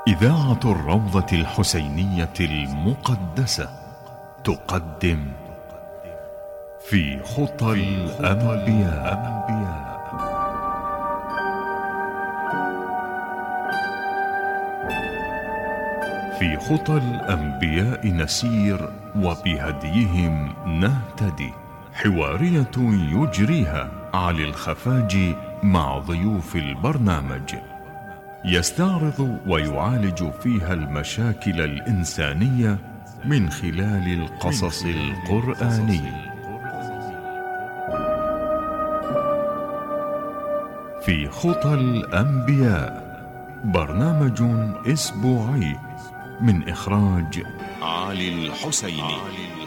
إذاعة الروضة الحسينية المقدسة تقدم في خطى الأنبياء. في خطى الأنبياء نسير وبهديهم نهتدي، حوارية يجريها علي الخفاجي مع ضيوف البرنامج، يستعرض ويعالج فيها المشاكل الإنسانية من خلال القصص القرآني. في خطى الأنبياء، برنامج أسبوعي من إخراج علي الحسيني.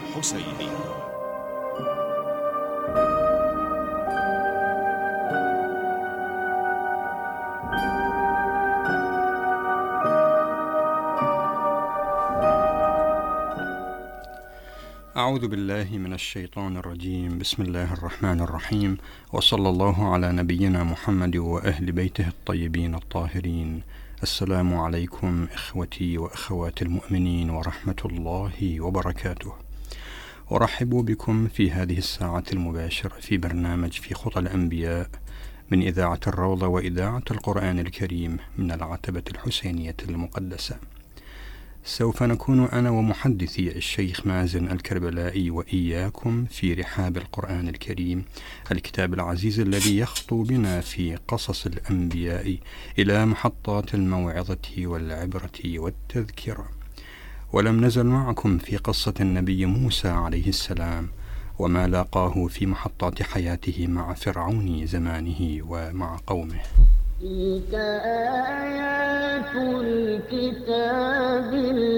أعوذ بالله من الشيطان الرجيم. بسم الله الرحمن الرحيم، وصلى الله على نبينا محمد وأهل بيته الطيبين الطاهرين. السلام عليكم إخوتي وأخوات المؤمنين ورحمة الله وبركاته. أرحب بكم في هذه الساعة المباشرة في برنامج في خطى الأنبياء من إذاعة الروضة وإذاعة القرآن الكريم من العتبة الحسينية المقدسة. سوف نكون أنا ومحدثي الشيخ مازن الكربلائي وإياكم في رحاب القرآن الكريم، الكتاب العزيز الذي يخطو بنا في قصص الأنبياء إلى محطات الموعظة والعبرة والتذكرة. ولم نزل معكم في قصة النبي موسى عليه السلام وما لاقاه في محطات حياته مع فرعون زمانه ومع قومه. تلك آيات الكتاب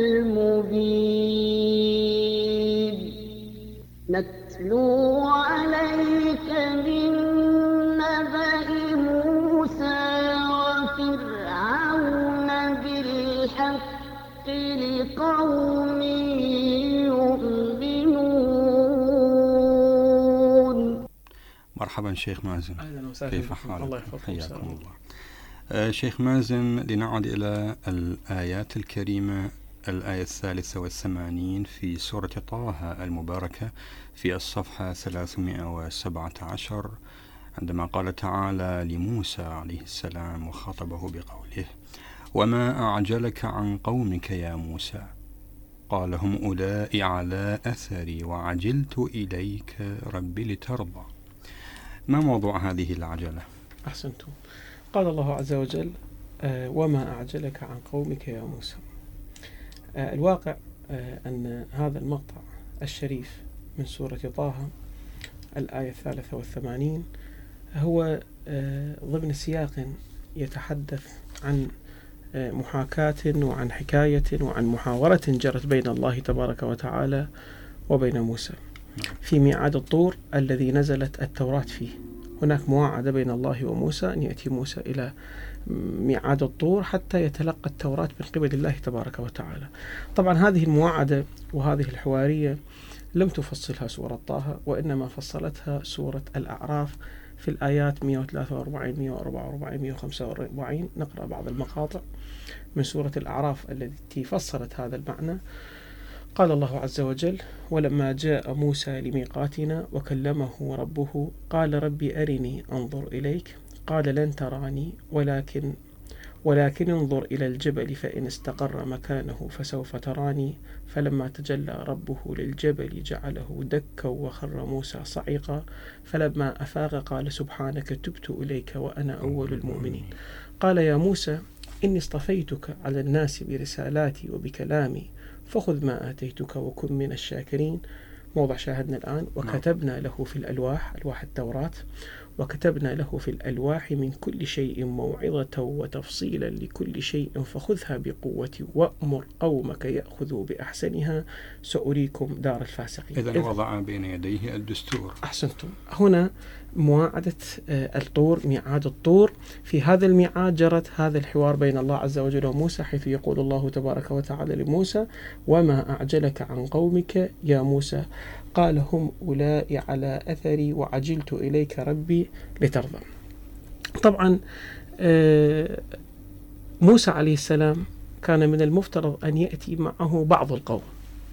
المبين نتلو عليك من نبأ موسى وفرعون بالحق لقوم يؤمنون. مرحبا شيخ مازن. أهلا وسهلا. كيف حالك؟ الله يحفظك. حياكم الله. شيخ مازن، لنعد إلى الآيات الكريمة، الآية 83 في سورة طه المباركة في الصفحة 317، عندما قال تعالى لموسى عليه السلام وخاطبه بقوله: وما أعجلك عن قومك يا موسى؟ قال هم أولئك على أثري وعجلت إليك ربي لترضى. ما موضوع هذه العجلة؟ أحسنتم. قال الله عز وجل: وما أعجلك عن قومك يا موسى. الواقع أن هذا المقطع الشريف من سورة طه الآية 83 هو ضمن سياق يتحدث عن محاكاة وعن حكاية وعن محاورة جرت بين الله تبارك وتعالى وبين موسى في ميعاد الطور الذي نزلت التوراة فيه. هناك مواعدة بين الله وموسى أن يأتي موسى إلى ميعاد الطور حتى يتلقى التوراة من قبل الله تبارك وتعالى. طبعا هذه المواعدة وهذه الحوارية لم تفصلها سورة طه، وإنما فصلتها سورة الأعراف في الآيات 143 144 145. نقرأ بعض المقاطع من سورة الأعراف التي فصلت هذا المعنى. قال الله عز وجل: ولما جاء موسى لميقاتنا وكلمه ربه قال ربي أرني أنظر إليك قال لن تراني ولكن انظر إلى الجبل فإن استقر مكانه فسوف تراني فلما تجلى ربه للجبل جعله دكا وخر موسى صعيقا فلما أفاق قال سبحانك تبت إليك وأنا أول المؤمنين. قال يا موسى إني اصطفيتك على الناس برسالاتي وبكلامي فخذ ما آتيتك وكن من الشاكرين. موضع شاهدنا الآن: وكتبنا له في الألواح، ألواح التوراة، وكتبنا له في الألواح من كل شيء موعظة وتفصيلا لكل شيء فخذها بقوة وأمر قومك يأخذوا بأحسنها سأريكم دار الفاسقين. إذن وضع بين يديه الدستور. أحسنتم. هنا مواعدة الطور، ميعاد الطور. في هذا الميعاد جرت هذا الحوار بين الله عز وجل وموسى، حيث يقول الله تبارك وتعالى لموسى: وما أعجلك عن قومك يا موسى؟ قال هم أولئك على أثري وعجلت إليك ربي لترضى. طبعا موسى عليه السلام كان من المفترض أن يأتي معه بعض القوم،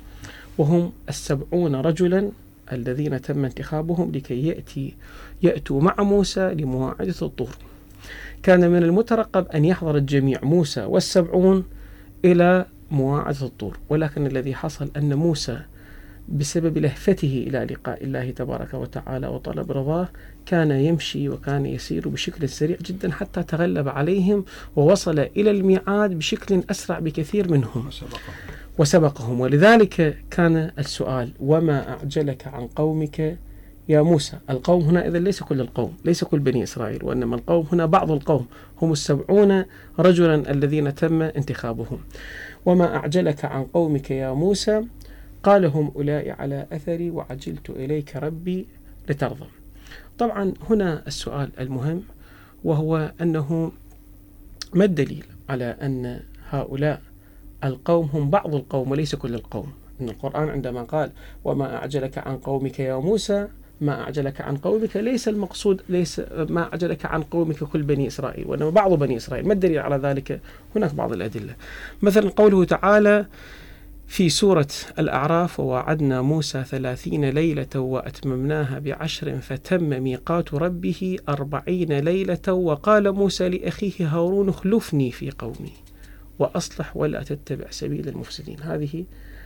وهم 70 رجلا الذين تم انتخابهم لكي يأتوا مع موسى لمواعدة الطور. كان من المترقب أن يحضر الجميع موسى وال70 إلى مواعدة الطور، ولكن الذي حصل أن موسى بسبب لهفته إلى لقاء الله تبارك وتعالى وطلب رضاه كان يمشي وكان يسير بشكل سريع جدا حتى تغلب عليهم ووصل إلى الميعاد بشكل أسرع بكثير منهم وسبقهم. ولذلك كان السؤال: وما أعجلك عن قومك يا موسى؟ القوم هنا إذن ليس كل القوم، ليس كل بني إسرائيل، وإنما القوم هنا بعض القوم، هم 70 رجلا الذين تم انتخابهم. وما أعجلك عن قومك يا موسى؟ قال: هم أولئك على أثري وعجلت إليك ربي لترضى. طبعا هنا السؤال المهم، وهو أنه ما الدليل على أن هؤلاء القوم هم بعض القوم وليس كل القوم؟ إن القرآن عندما قال: وما أعجلك عن قومك يا موسى، ما أعجلك عن قومك ليس المقصود، ليس ما أعجلك عن قومك كل بني إسرائيل، وإنما بعض بني إسرائيل. ما الدليل على ذلك؟ هناك بعض الأدلة، مثلا قوله تعالى في سورة الأعراف: ووعدنا موسى 30 ليلة وأتممناها ب10 فتم ميقات ربه 40 ليلة وقال موسى لأخيه هارون اخلفني في قومي وأصلح ولا تتبع سبيل المفسدين. هذه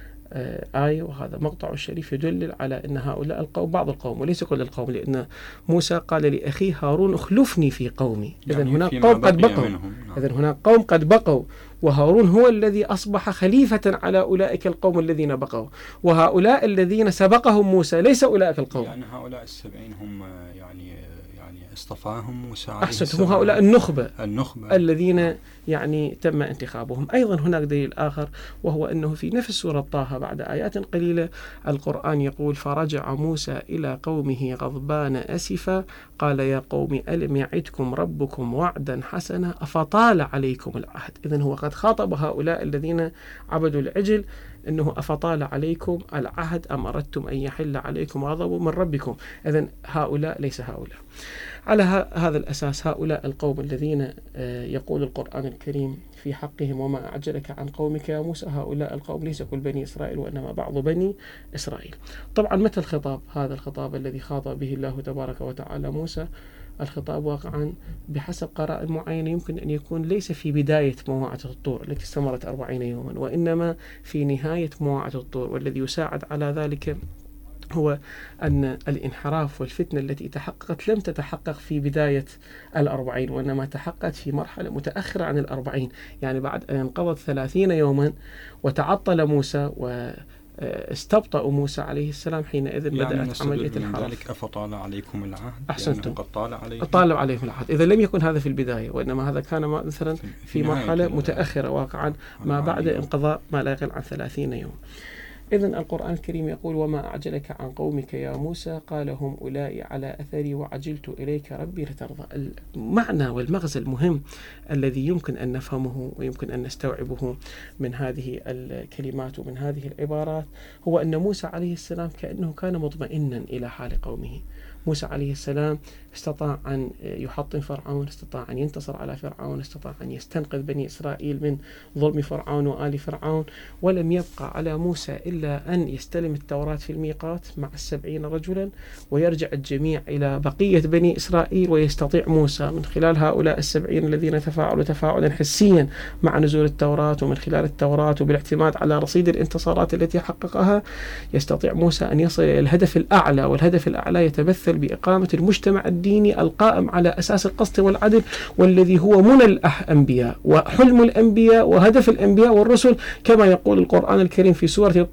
آية، وهذا مقطع الشريف يدلل على أن هؤلاء القوم بعض القوم وليس كل القوم، لأن موسى قال لأخيه هارون اخلفني في قومي. إذن هناك قوم قد بقوا، إذن هناك قوم قد بقوا، وهارون هو الذي أصبح خليفة على أولئك القوم الذين بقوا، وهؤلاء الذين سبقهم موسى ليس أولئك القوم. يعني هؤلاء 70 هم يعني اصطفاهم موسى عليه السلام. أحسنتم، هؤلاء النخبة الذين يعني تم انتخابهم. أيضا هناك دليل آخر، وهو أنه في نفس سورة طه بعد آيات قليلة القرآن يقول: فرجع موسى إلى قومه غضبان أسفا قال يا قوم ألم يعدكم ربكم وعدا حسنا أفطال عليكم العهد. إذن هو قد خاطب هؤلاء الذين عبدوا العجل أنه أفطال عليكم العهد أم أردتم أن يحل عليكم غضب من ربكم. إذن هؤلاء ليس هؤلاء. على هذا الأساس هؤلاء القوم الذين يقول القرآن الكريم في حقهم: وما أعجلك عن قومك يا موسى، هؤلاء القوم ليس كل بني إسرائيل وإنما بعض بني إسرائيل. طبعا متى الخطاب؟ هذا الخطاب الذي خاطب به الله تبارك وتعالى موسى، الخطاب واقعا بحسب قرائن معينة يمكن أن يكون ليس في بداية مواعدة الطور التي استمرت 40 يوما، وإنما في نهاية مواعدة الطور. والذي يساعد على ذلك هو أن الانحراف والفتنة التي تحققت لم تتحقق في بداية 40، وإنما تحققت في مرحلة متأخرة عن 40، يعني بعد أن انقضت 30 يوما وتعطل موسى واستبطأ موسى عليه السلام، حينئذ يعني بدأت عملية الحرف. ذلك أفطال عليكم العهد؟ أحسنتم، قد طال عليهم العهد. إذا لم يكن هذا في البداية، وإنما هذا كان مثلا في مرحلة متأخرة واقعا ما بعد انقضاء ما لا يقل عن 30 يوم. إذن القرآن الكريم يقول: وما أعجلك عن قومك يا موسى قال هم أولئك على أثري وعجلت إليك ربي لترضى. المعنى والمغزى المهم الذي يمكن أن نفهمه ويمكن أن نستوعبه من هذه الكلمات ومن هذه العبارات هو أن موسى عليه السلام كأنه كان مطمئنا إلى حال قومه. موسى عليه السلام استطاع أن يحطم فرعون، استطاع أن ينتصر على فرعون، استطاع أن يستنقذ بني إسرائيل من ظلم فرعون وآل فرعون، ولم يبقى على موسى إلا أن يستلم التوراة في الميقات مع 70 رجلا ويرجع الجميع إلى بقية بني إسرائيل، ويستطيع موسى من خلال هؤلاء 70 الذين تفاعلوا تفاعلا حسيا مع نزول التوراة ومن خلال التوراة وبالاعتماد على رصيد الانتصارات التي حققها، يستطيع موسى أن يصل إلى الهدف الأعلى، والهدف الأعلى يتمثل بإقامة المجتمع الديني القائم على أساس القسط والعدل، والذي هو منى الأنبياء وحلم الأنبياء وهدف الأنبياء والرسل، كما يقول القرآن الكريم في سورة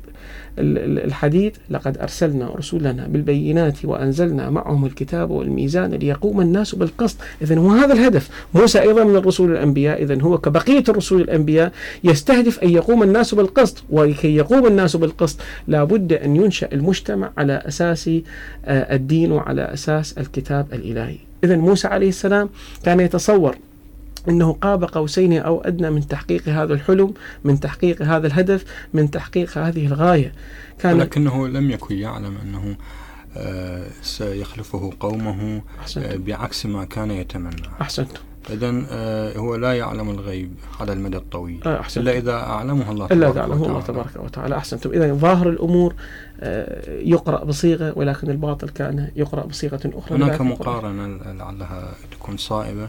الحديد: لقد أرسلنا رسولنا بالبينات وأنزلنا معهم الكتاب والميزان ليقوم الناس بالقسط. إذن هو هذا الهدف. موسى أيضا من الرسول الأنبياء، إذن هو كبقية الرسول الأنبياء يستهدف أن يقوم الناس بالقسط، ولكي يقوم الناس بالقسط لا بد أن ينشأ المجتمع على أساس الدين وعلى أساس الكتاب الإلهي. إذن موسى عليه السلام كان يتصور أنه قاب قوسين أو أدنى من تحقيق هذا الحلم، من تحقيق هذا الهدف، من تحقيق هذه الغاية. ولكنه لم يكن يعلم أنه سيخلفه قومه بعكس ما كان يتمنى. أحسنتم. إذن هو لا يعلم الغيب على المدى الطويل إلا إذا أعلمه الله تبارك وتعالى. أحسنتم. إذن ظاهر الأمور يقرأ بصيغة، ولكن الباطن كان يقرأ بصيغة أخرى. هناك مقارنة لعلها تكون صائبة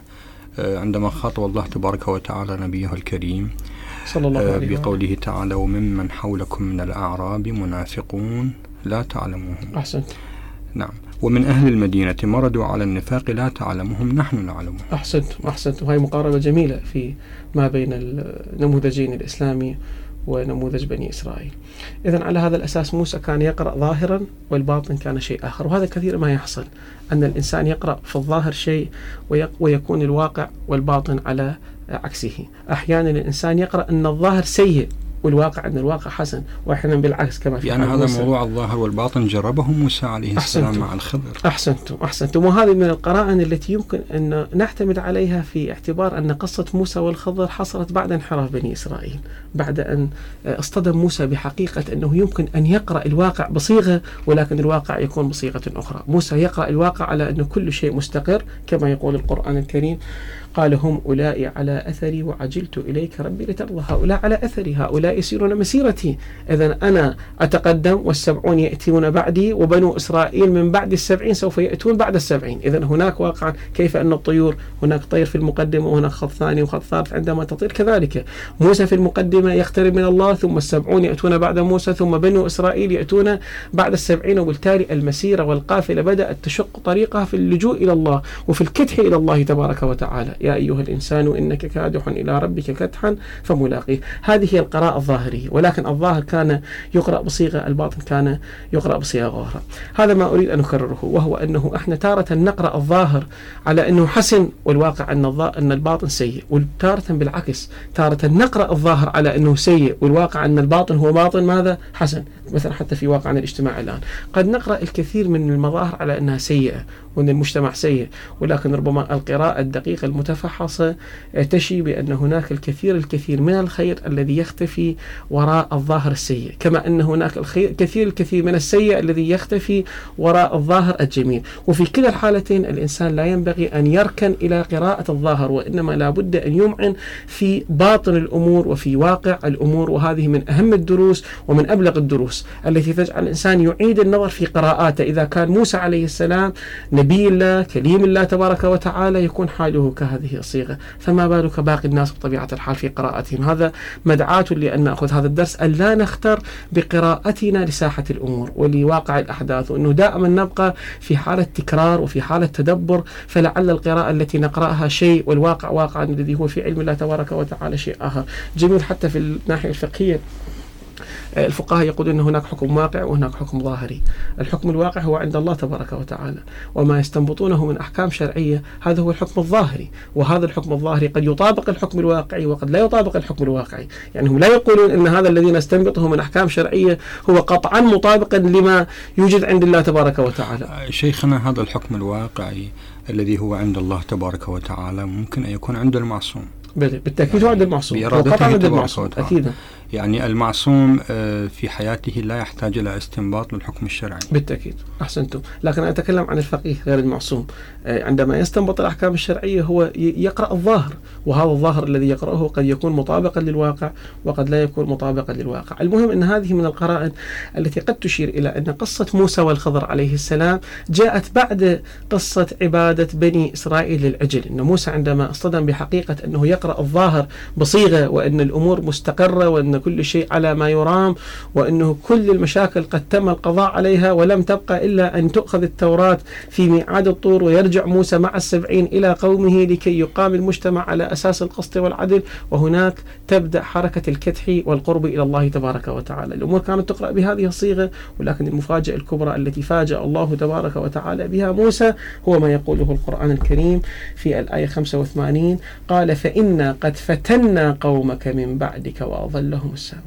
عندما خاطب الله تبارك وتعالى نبيه الكريم صلى الله عليه وسلم بقوله تعالى: وممن حولكم من الأعراب منافقون لا تعلموهم. أحسنت. نعم. ومن أهل المدينة مردوا على النفاق لا تعلمهم نحن نعلمهم. أحسنت. وهي مقاربة جميلة في ما بين النموذجين الإسلامي ونموذج بني إسرائيل. إذن على هذا الأساس موسى كان يقرأ ظاهرا والباطن كان شيء آخر. وهذا كثير ما يحصل، أن الإنسان يقرأ في الظاهر شيء ويكون الواقع والباطن على عكسه. أحيانا الإنسان يقرأ أن الظاهر سيء والواقع أن الواقع حسن، وأحيانا بالعكس كما في يعني هذا موضوع الظاهر والباطن جربه موسى عليه السلام مع الخضر. أحسنتم. وهذه من القرائن التي يمكن أن نعتمد عليها في اعتبار أن قصة موسى والخضر حصلت بعد انحراف بني إسرائيل، بعد أن اصطدم موسى بحقيقة أنه يمكن أن يقرأ الواقع بصيغة ولكن الواقع يكون بصيغة أخرى. موسى يقرأ الواقع على أن كل شيء مستقر كما يقول القرآن الكريم: قال هم أولئي على أثري وعجلت إليك ربي لترضى. هؤلاء على أثري، هؤلاء يسيرون مسيرتي، إذن أنا أتقدم وال70 يأتون بعدي، وبنو إسرائيل من بعد ال70 سوف يأتون بعد ال70. إذن هناك واقعا كيف أن الطيور هناك طير في المقدمة وهناك خط ثاني وخط ثالث عندما تطير، كذلك موسى في المقدمة يقترب من الله، ثم ال70 يأتون بعد موسى، ثم بنو إسرائيل يأتون بعد ال70. وبالتالي المسيرة والقافلة بدأت تشق طريقها في اللجوء إلى الله وفي الكدح إلى الله تبارك وتعالى: يا أيها الإنسان إنك كادح إلى ربك كدحا فملاقيه. هذه هي القراءة الظاهرية، ولكن الظاهر كان يقرأ بصيغة، الباطن كان يقرأ بصيغة أخرى. هذا ما أريد أن أكرره، وهو أنه إحنا تارة نقرأ الظاهر على أنه حسن والواقع أن الباطن سيء، وتارة بالعكس، تارة نقرأ الظاهر على أنه سيء والواقع أن الباطن هو باطن ماذا؟ حسن. مثلا حتى في واقعنا الاجتماعي الآن قد نقرأ الكثير من المظاهر على أنها سيئة وأن المجتمع سيء، ولكن ربما القراءة الدقيقة المتفحصة تشي بأن هناك الكثير من الخير الذي يختفي وراء الظاهر السيء، كما أن هناك الكثير من السيء الذي يختفي وراء الظاهر الجميل. وفي كلا الحالتين الإنسان لا ينبغي أن يركن إلى قراءة الظاهر، وإنما لا بد أن يمعن في باطن الأمور وفي واقع الأمور. وهذه من أهم الدروس ومن أبلغ الدروس التي تجعل الإنسان يعيد النظر في قراءاته. إذا كان موسى عليه السلام نبي الله كليم الله تبارك وتعالى يكون حاله كهذه الصيغة، فما بالك باقي الناس بطبيعة الحال في قراءتهم. هذا مدعاة لأن نأخذ هذا الدرس أن لا نختر بقراءتنا لساحة الأمور ولواقع الأحداث، وأنه دائما نبقى في حالة تكرار وفي حالة تدبر، فلعل القراءة التي نقرأها شيء والواقع واقع الذي هو في علم الله تبارك وتعالى شيء آخر. جميل. حتى في الناحية الفقهية الفقهاء يقولون أن هناك حكم واقع وهناك حكم ظاهري. الحكم الواقع هو عند الله تبارك وتعالى، وما يستنبطونه من أحكام شرعية هذا هو الحكم الظاهري، وهذا الحكم الظاهري قد يطابق الحكم الواقعي وقد لا يطابق الحكم الواقعي. يعني هم لا يقولون أن هذا الذي نستنبطه من أحكام شرعية هو قطعا مطابقا لما يوجد عند الله تبارك وتعالى. شيخنا، هذا الحكم الواقعي الذي هو عند الله تبارك وتعالى ممكن أن يكون عند المعصوم. بالتأكيد هو عند المعصوم، بإرادته تبارك وتعالى. أكيدا. يعني المعصوم في حياته لا يحتاج إلى استنباط للحكم الشرعي. بالتأكيد. أحسنتم. لكن أنا أتكلم عن الفقيه غير المعصوم. عندما يستنبط الأحكام الشرعية هو يقرأ الظاهر، وهذا الظاهر الذي يقرأه قد يكون مطابقا للواقع وقد لا يكون مطابقا للواقع. المهم أن هذه من القرائن التي قد تشير إلى أن قصة موسى والخضر عليه السلام جاءت بعد قصة عبادة بني إسرائيل للعجل. أن موسى عندما اصطدم بحقيقة أنه يقرأ الظاهر بصيغة وأن الأمور مستقرة وأن كل شيء على ما يرام وأنه كل المشاكل قد تم القضاء عليها ولم تبقى إلا أن تؤخذ التوراة في ميعاد الطور ويرجع موسى مع 70 إلى قومه لكي يقام المجتمع على أساس القسط والعدل، وهناك تبدأ حركة الكدح والقرب إلى الله تبارك وتعالى. الأمور كانت تقرأ بهذه الصيغة، ولكن المفاجأة الكبرى التي فاجأ الله تبارك وتعالى بها موسى هو ما يقوله القرآن الكريم في الآية 85: قال فإنا قد فتنا قومك من بعدك وأضلهم السامري.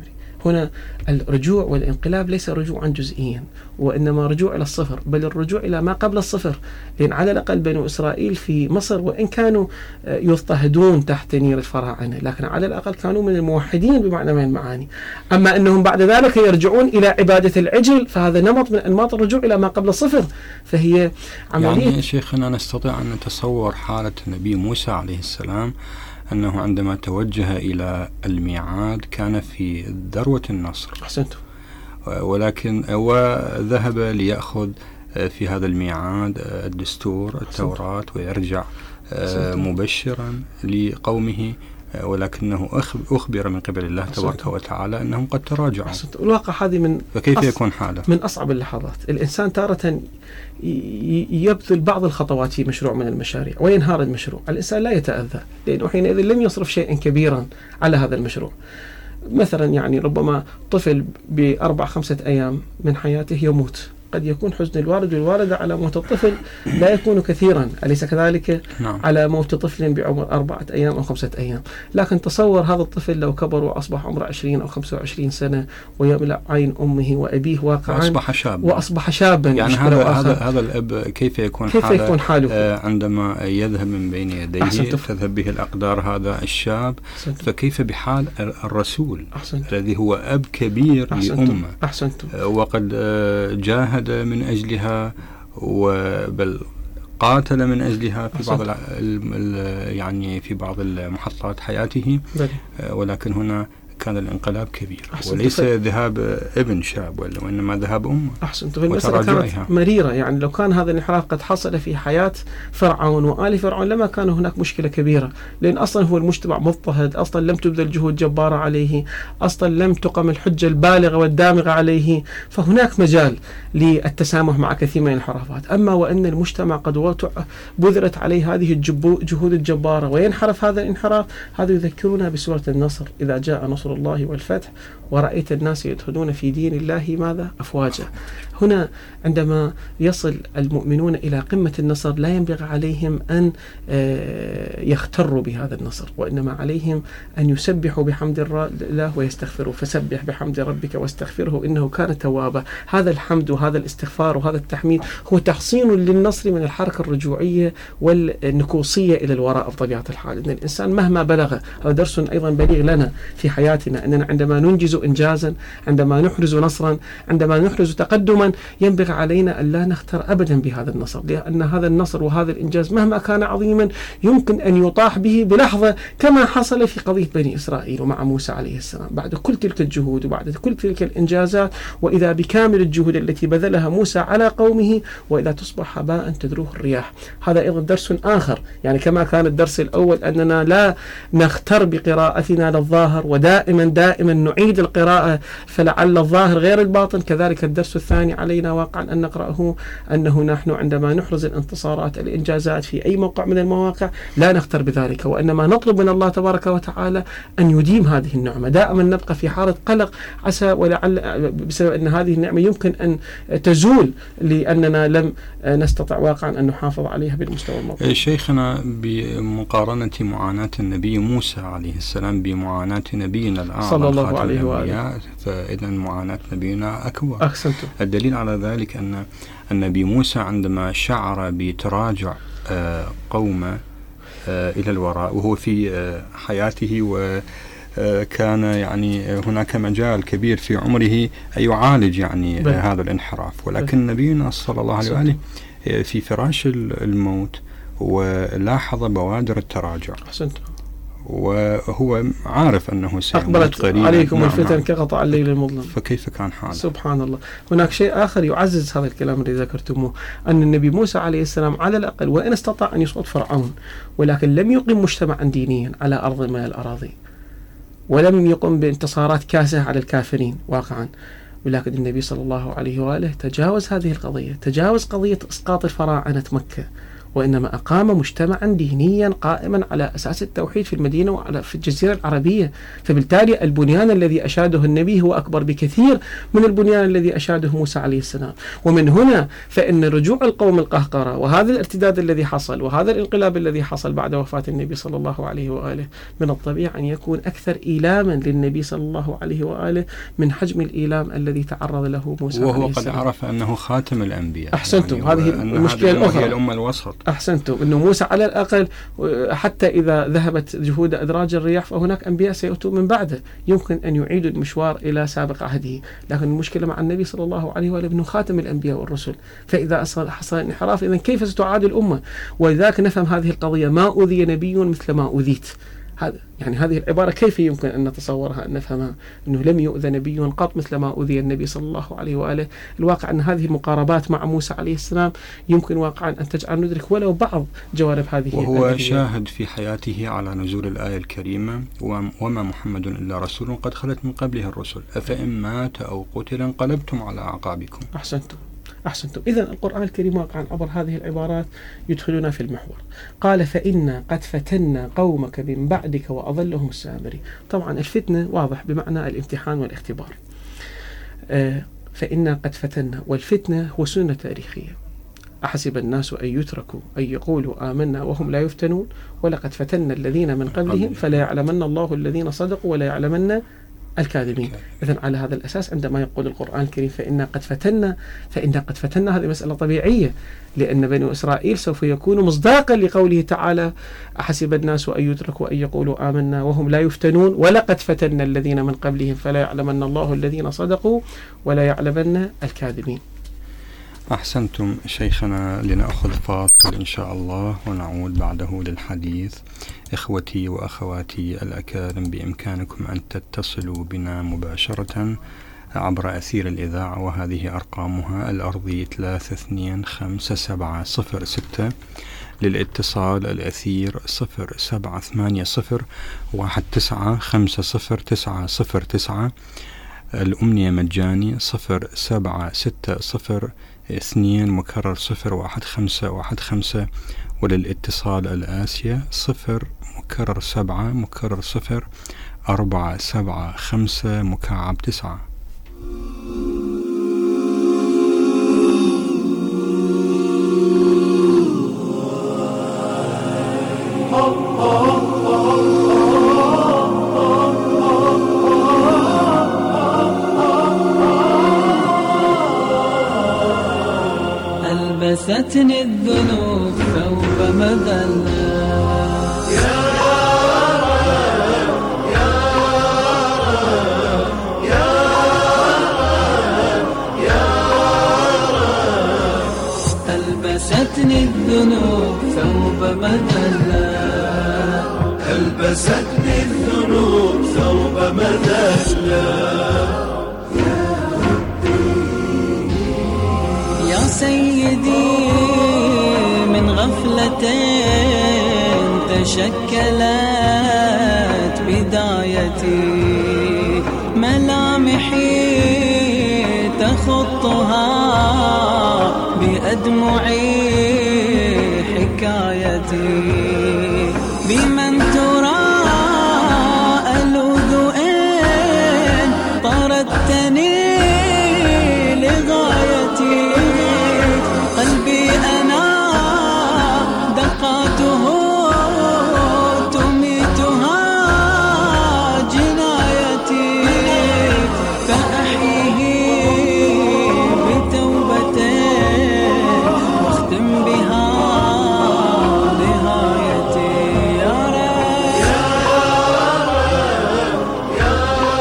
هنا الرجوع والانقلاب ليس رجوعا جزئيا، وإنما رجوع إلى الصفر، بل الرجوع إلى ما قبل الصفر. لأن على الأقل بنو إسرائيل في مصر وإن كانوا يضطهدون تحت نير الفراعنة، لكن على الأقل كانوا من الموحدين بمعنى من المعاني. أما أنهم بعد ذلك يرجعون إلى عبادة العجل، فهذا نمط من أنماط الرجوع إلى ما قبل الصفر. فهي عملية يعني شيخنا نستطيع أن نتصور حالة النبي موسى عليه السلام أنه عندما توجه إلى الميعاد كان في ذروة النصر. أحسنتم. ولكن وذهب ليأخذ في هذا الميعاد الدستور التوراة ويرجع مبشرا لقومه، ولكنه أخبر من قبل الله تبارك وتعالى أنهم قد تراجعوا. الواقع هذه فكيف يكون حاله؟ من أصعب اللحظات. الإنسان تارة يبذل بعض الخطوات في مشروع من المشاريع وينهار المشروع، الإنسان لا يتأذى لأنه حينئذ لم يصرف شيئا كبيرا على هذا المشروع. مثلا يعني ربما طفل ب4-5 أيام من حياته يموت، قد يكون حزن الوالد والوالدة على موت الطفل لا يكون كثيرا، أليس كذلك؟ نعم. على موت طفل بعمر 4 أيام أو 5 أيام. لكن تصور هذا الطفل لو كبر وأصبح عمره 20 أو 25 سنة ويملأ عين أمه وأبيه واقعا وأصبح شابا. يعني هذا الأب كيف يكون حاله عندما يذهب من بين يديه تذهب به الأقدار هذا الشاب؟ فكيف بحال الرسول الذي هو أب كبير لأمه وقد جاهد من أجلها وبل قاتل من أجلها في بعض يعني في بعض المحطات حياته، ولكن هنا كان الانقلاب كبير وليس ذهاب ابن شاب وإنما ذهاب أمه. أحسنت. المسألة كانت مريرة. يعني لو كان هذا الانحراف قد حصل في حياة فرعون وآل فرعون لما كان هناك مشكلة كبيرة، لأن أصلا هو المجتمع مضطهد، أصلا لم تبذل جهود جبارة عليه، أصلا لم تقم الحجة البالغة والدامغة عليه، فهناك مجال للتسامح مع كثير من الانحرافات. أما وأن المجتمع قد بذلت عليه هذه الجهود الجبارة وينحرف هذا الانحراف، هذا يذكرنا بسورة النصر: إذا جاء نصر الله والفتح ورأيت الناس يدخلون في دين الله ماذا؟ أفواجا. هنا عندما يصل المؤمنون إلى قمة النصر لا ينبغي عليهم أن يغتروا بهذا النصر، وإنما عليهم أن يسبحوا بحمد الله ويستغفروا. فسبح بحمد ربك واستغفره إنه كان توابا. هذا الحمد وهذا الاستغفار وهذا التحميد هو تحصين للنصر من الحركة الرجوعية والنكوصية إلى الوراء بطبيعة الحال. إن الإنسان مهما بلغ، هذا درس أيضا بليغ لنا في حياتنا، أننا عندما ننجز إنجازا، عندما نحرز نصرا، عندما نحرز تقدما، ينبغي علينا أن لا نختر أبدا بهذا النصر، لأن هذا النصر وهذا الإنجاز مهما كان عظيما يمكن أن يطاح به بلحظة، كما حصل في قضية بني إسرائيل ومع موسى عليه السلام. بعد كل تلك الجهود وبعد كل تلك الإنجازات، وإذا بكامل الجهود التي بذلها موسى على قومه، وإذا تصبح هباء تذروه الرياح. هذا أيضا درس آخر. يعني كما كان الدرس الأول أننا لا نختر بقراءتنا للظاهر ودائما نعيد القراءة فلعل الظاهر غير الباطن، كذلك الدرس الثاني علينا واقعا أن نقرأه أنه نحن عندما نحرز الانتصارات الإنجازات في أي موقع من المواقع لا نختر بذلك، وإنما نطلب من الله تبارك وتعالى أن يديم هذه النعمة. دائما نبقى في حالة قلق عسى ولعل بسبب أن هذه النعمة يمكن أن تزول لأننا لم نستطع واقعا أن نحافظ عليها بالمستوى المطلوب. شيخنا، بمقارنة معاناة النبي موسى عليه السلام بمعاناة نبينا الأعظم صلى الله عليه وآله، فإذا معاناة نبينا أكبر. أحسنتم. الدليل على ذلك أن النبي موسى عندما شعر بتراجع قومه إلى الوراء وهو في حياته وكان يعني هناك مجال كبير في عمره أن يعالج يعني هذا الانحراف، ولكن نبينا صلى الله عليه وآله في فراش الموت ولاحظ بوادر التراجع. أحسنتم. وهو عارف أنه أقبلت قريبا عليكم الفتن كقطع الليل المظلم. فكيف كان حاله؟ سبحان الله. هناك شيء آخر يعزز هذا الكلام الذي ذكرتموه، أن النبي موسى عليه السلام على الأقل وإن استطاع أن يسقط فرعون، ولكن لم يقم مجتمعا دينيا على أرض من الأراضي، ولم يقم بانتصارات كاسحة على الكافرين واقعا. ولكن النبي صلى الله عليه وآله تجاوز هذه القضية، تجاوز قضية إسقاط الفراعنة مكة وإنما أقام مجتمعا دينيا قائما على أساس التوحيد في المدينة وفي الجزيرة العربية. فبالتالي البنيان الذي أشاده النبي هو أكبر بكثير من البنيان الذي أشاده موسى عليه السلام. ومن هنا فإن رجوع القوم القهقرة وهذا الارتداد الذي حصل وهذا الانقلاب الذي حصل بعد وفاة النبي صلى الله عليه وآله من الطبيعي أن يكون أكثر إيلاما للنبي صلى الله عليه وآله من حجم الإيلام الذي تعرض له موسى عليه السلام. وهو قد عرف أنه خاتم الأنبياء. أحسنتم، يعني هذه المشكلة الأخرى، هي الأمة الوسط. أحسنتم، أنه موسى على الأقل حتى إذا ذهبت جهود إدراج الرياح فهناك أنبياء سيأتون من بعده يمكن أن يعيدوا المشوار إلى سابق عهده. لكن المشكلة مع النبي صلى الله عليه وآله أنه خاتم الأنبياء والرسل، فإذا حصل انحراف إذن كيف ستعاد الأمة؟ ولذلك نفهم هذه القضية: ما أوذي نبي مثل ما أوذيت. يعني هذه العبارة كيف يمكن أن نتصورها، أن نفهمها؟ أنه لم يؤذى نبي قط مثل ما أوذي النبي صلى الله عليه وآله. الواقع أن هذه المقاربات مع موسى عليه السلام يمكن واقعا أن تجعل ندرك ولو بعض جوانب هذه. وهو شاهد في حياته على نزول الآية الكريمة: وما محمد إلا رسول قد خلت من قبله الرسل أفإن مات أو قتل انقلبتم على أعقابكم. أحسنتم. إذن القرآن الكريم واقعا عبر هذه العبارات يدخلنا في المحور. قال: فإنا قد فتنا قومك من بعدك وأضلهم السامري. طبعا الفتنة واضح بمعنى الامتحان والاختبار. فإنا قد فتنا، والفتنة هو سنة تاريخية. أحسب الناس أن يتركوا أن يقولوا آمنا وهم لا يفتنون ولقد فتنا الذين من قبلهم فلا يعلمن الله الذين صدقوا ولا يعلمن الكاذبين. إذن على هذا الأساس عندما يقول القرآن الكريم فإنا قد فتنا هذه مسألة طبيعية، لأن بني إسرائيل سوف يكون مصداقا لقوله تعالى: أحسب الناس أن يتركوا أن يقولوا آمنا وهم لا يفتنون ولقد فتنا الذين من قبلهم فلا يعلمن الله الذين صدقوا ولا يعلمن الكاذبين. أحسنتم شيخنا، لنأخذ فاصل إن شاء الله ونعود بعده للحديث. إخوتي وأخواتي الأكارم، بإمكانكم أن تتصلوا بنا مباشرة عبر أثير الإذاعة، وهذه أرقامها: الأرضي 3257006، للاتصال الأثير 078019500909، الأمنية مجاني 0760-2-01515، وللاتصال الآسيا 0-7-7-5-9. ألبستني الذنوب ثوب مذلة، يا رب يا رب يا رب يا رب. ألبستني الذنوب ثوب مذلة، ألبستني الذنوب ثوب مذلة، يا سيدي من غفلتين تشكلت بدايتي، ملامحي تخطها بأدمعي حكايتي، بمن ترى ألوذ إن طردتني لغايتي، قلبي أنا دقاته تميتها جنايتي، فأحيه بتوبتي واختم بها نهايتي، يا رب يا رب يا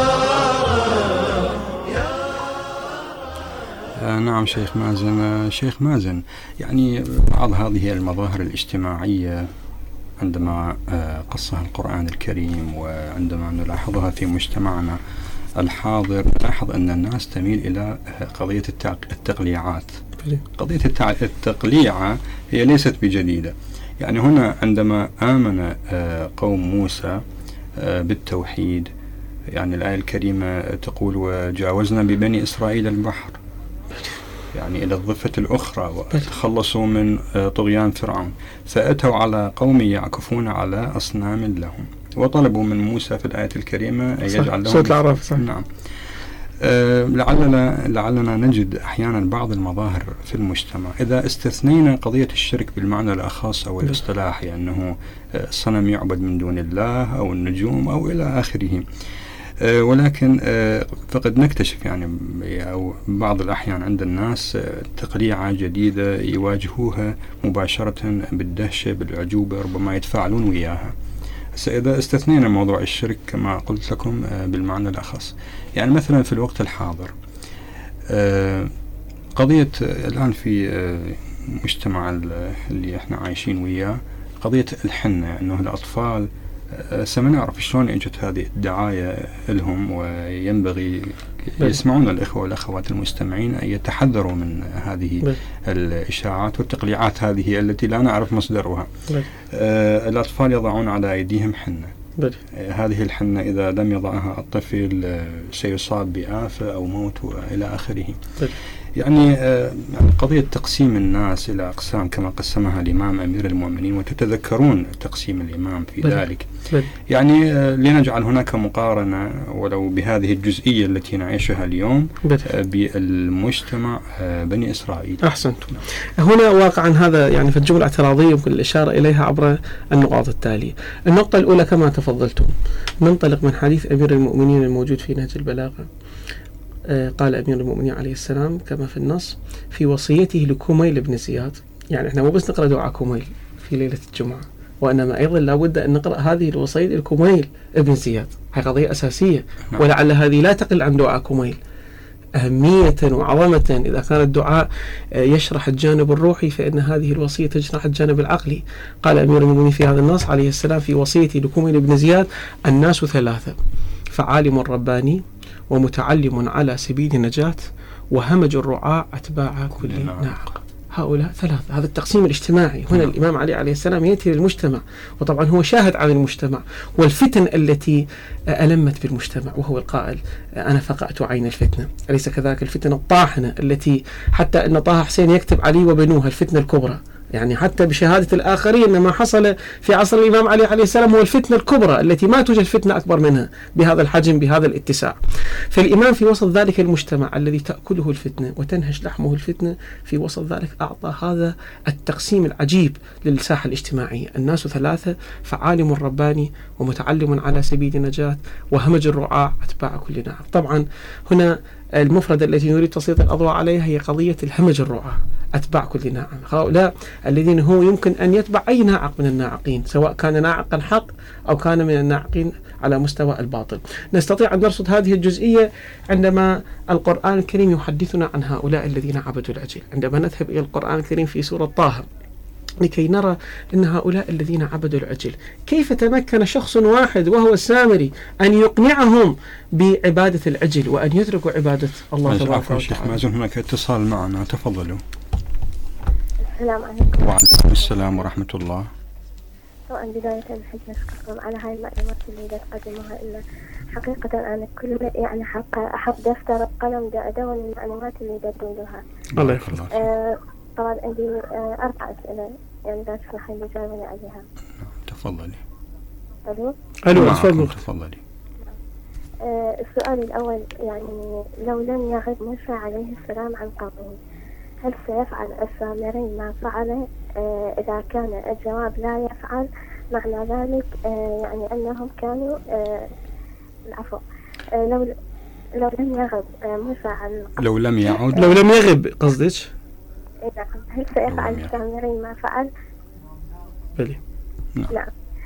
رب. نعم شيخ مازن، يعني بعض هذه المظاهر الاجتماعية عندما قصها القرآن الكريم وعندما نلاحظها في مجتمعنا الحاضر، نلاحظ أن الناس تميل إلى قضية التقليعات. قضية التقليعة هي ليست بجديدة. يعني هنا عندما آمن قوم موسى بالتوحيد، يعني الآية الكريمة تقول: وجاوزنا ببني إسرائيل البحر. يعني إلى الضفة الأخرى وتخلصوا من طغيان فرعون، فأتوا على قوم يعكفون على أصنام لهم وطلبوا من موسى في الآية الكريمة أن يجعل لهم سورة الأعراف صح. نعم. لعلنا نجد أحيانا بعض المظاهر في المجتمع إذا استثنينا قضية الشرك بالمعنى الأخص أو الاصطلاحي أنه الصنم يعبد من دون الله أو النجوم أو إلى آخره، ولكن فقد نكتشف يعني أو بعض الأحيان عند الناس تقليعة جديدة يواجهوها مباشرة بالدهشة بالعجوبة، ربما يتفاعلون وياها. إذا استثنينا موضوع الشرك كما قلت لكم بالمعنى الأخص، يعني مثلا في الوقت الحاضر قضية الآن في مجتمع اللي احنا عايشين وياه قضية الحنة، أنه الأطفال سنعرف شلون اجت هذه الدعاية لهم، وينبغي يسمعون الإخوة والأخوات المستمعين أن يتحذروا من هذه الإشاعات والتقليعات هذه التي لا نعرف مصدرها. الأطفال يضعون على أيديهم حنة، هذه الحنة إذا لم يضعها الطفل سيصاب بآفة أو موت وإلى آخره. يعني قضية تقسيم الناس إلى أقسام كما قسمها الإمام أمير المؤمنين، وتتذكرون تقسيم الإمام في ذلك، يعني لنجعل هناك مقارنة ولو بهذه الجزئية التي نعيشها اليوم بالمجتمع بني إسرائيل. أحسنتم. هنا واقعا هذا يعني في الجملة اعتراضية يمكن الإشارة إليها عبر النقاط التالية. النقطة الأولى كما تفضلتم ننطلق من حديث أمير المؤمنين الموجود في نهج البلاغة. قال أمير المؤمنين عليه السلام كما في النص في وصيته لكميل بن زياد، يعني احنا مو بس نقرأ دعاء كميل في ليلة الجمعة، وإنما أيضا لابد أن نقرأ هذه الوصية لكميل ابن زياد، هذه قضية أساسية، ولعل هذه لا تقل عن دعاء كميل أهمية وعظمة. إذا كان الدعاء يشرح الجانب الروحي فإن هذه الوصية تشرح الجانب العقلي. قال أمير المؤمنين في هذا النص عليه السلام في وصيته لكميل بن زياد الناس ثلاثة: فعالم رباني، ومتعلم على سبيل النجاة، وهمج الرعاع أتباع كل ناعق. هؤلاء ثلاثة، هذا التقسيم الاجتماعي. هنا الإمام علي عليه السلام يأتي للمجتمع، وطبعا هو شاهد عن المجتمع والفتن التي ألمت بالمجتمع، وهو القائل أنا فقأت عين الفتنة، أليس كذلك؟ الفتنة الطاحنة التي حتى أن طه حسين يكتب علي وبنوها الفتنة الكبرى، يعني حتى بشهادة الآخرين ما حصل في عصر الإمام علي عليه السلام هو الفتنة الكبرى التي ما توجد فتنة أكبر منها بهذا الحجم بهذا الاتساع. فالإمام في وسط ذلك المجتمع الذي تأكله الفتنة وتنهش لحمه الفتنة، في وسط ذلك أعطى هذا التقسيم العجيب للساحة الاجتماعية: الناس ثلاثة: فعالم رباني، ومتعلم على سبيل النجاة، وهمج الرعاع أتباع كل ناعق. طبعا هنا المفردة التي نريد تسليط الأضواء عليها هي قضية الهمج الرعاع أتباع كل ناعق، هؤلاء الذين هو يمكن أن يتبع أي ناعق من الناعقين، سواء كان ناعقا حق أو كان من الناعقين على مستوى الباطل. نستطيع أن نرصد هذه الجزئية عندما القرآن الكريم يحدثنا عن هؤلاء الذين عبدوا العجل. عندما نذهب إلى القرآن الكريم في سورة طه لكي نرى أن هؤلاء الذين عبدوا العجل كيف تمكن شخص واحد وهو السامري أن يقنعهم بعبادة العجل وأن يتركوا عبادة الله تبارك وتعالى. شيخ مازن هناك اتصال معنا، تفضلوا. السلام عليكم. وعليكم السلام ورحمة الله. طبعا بداية أحب أشكركم على هاي المعلومات اللي تقدموها لنا. حقيقة أنا كل يعني أحب دفتر وقلم أدون المعلومات اللي تقدموها. الله يحفظك. طبعا عندي 4 أسئلة، يعني لا تسمح لي جاوبني عليها. تفضلي. ألو تفضلي. السؤال الأول، يعني لو لم يغب موسى عليه السلام عن قومه، هل سيفعل السامري ما فعل؟ إذا كان الجواب لا يفعل، معنى ذلك يعني أنهم كانوا العفو لو لم يغب موسى عن قومه، لو لم يعود، لو لم يغب قصدك؟ هل سيفعل السامري ما فعل؟ بلي. نعم.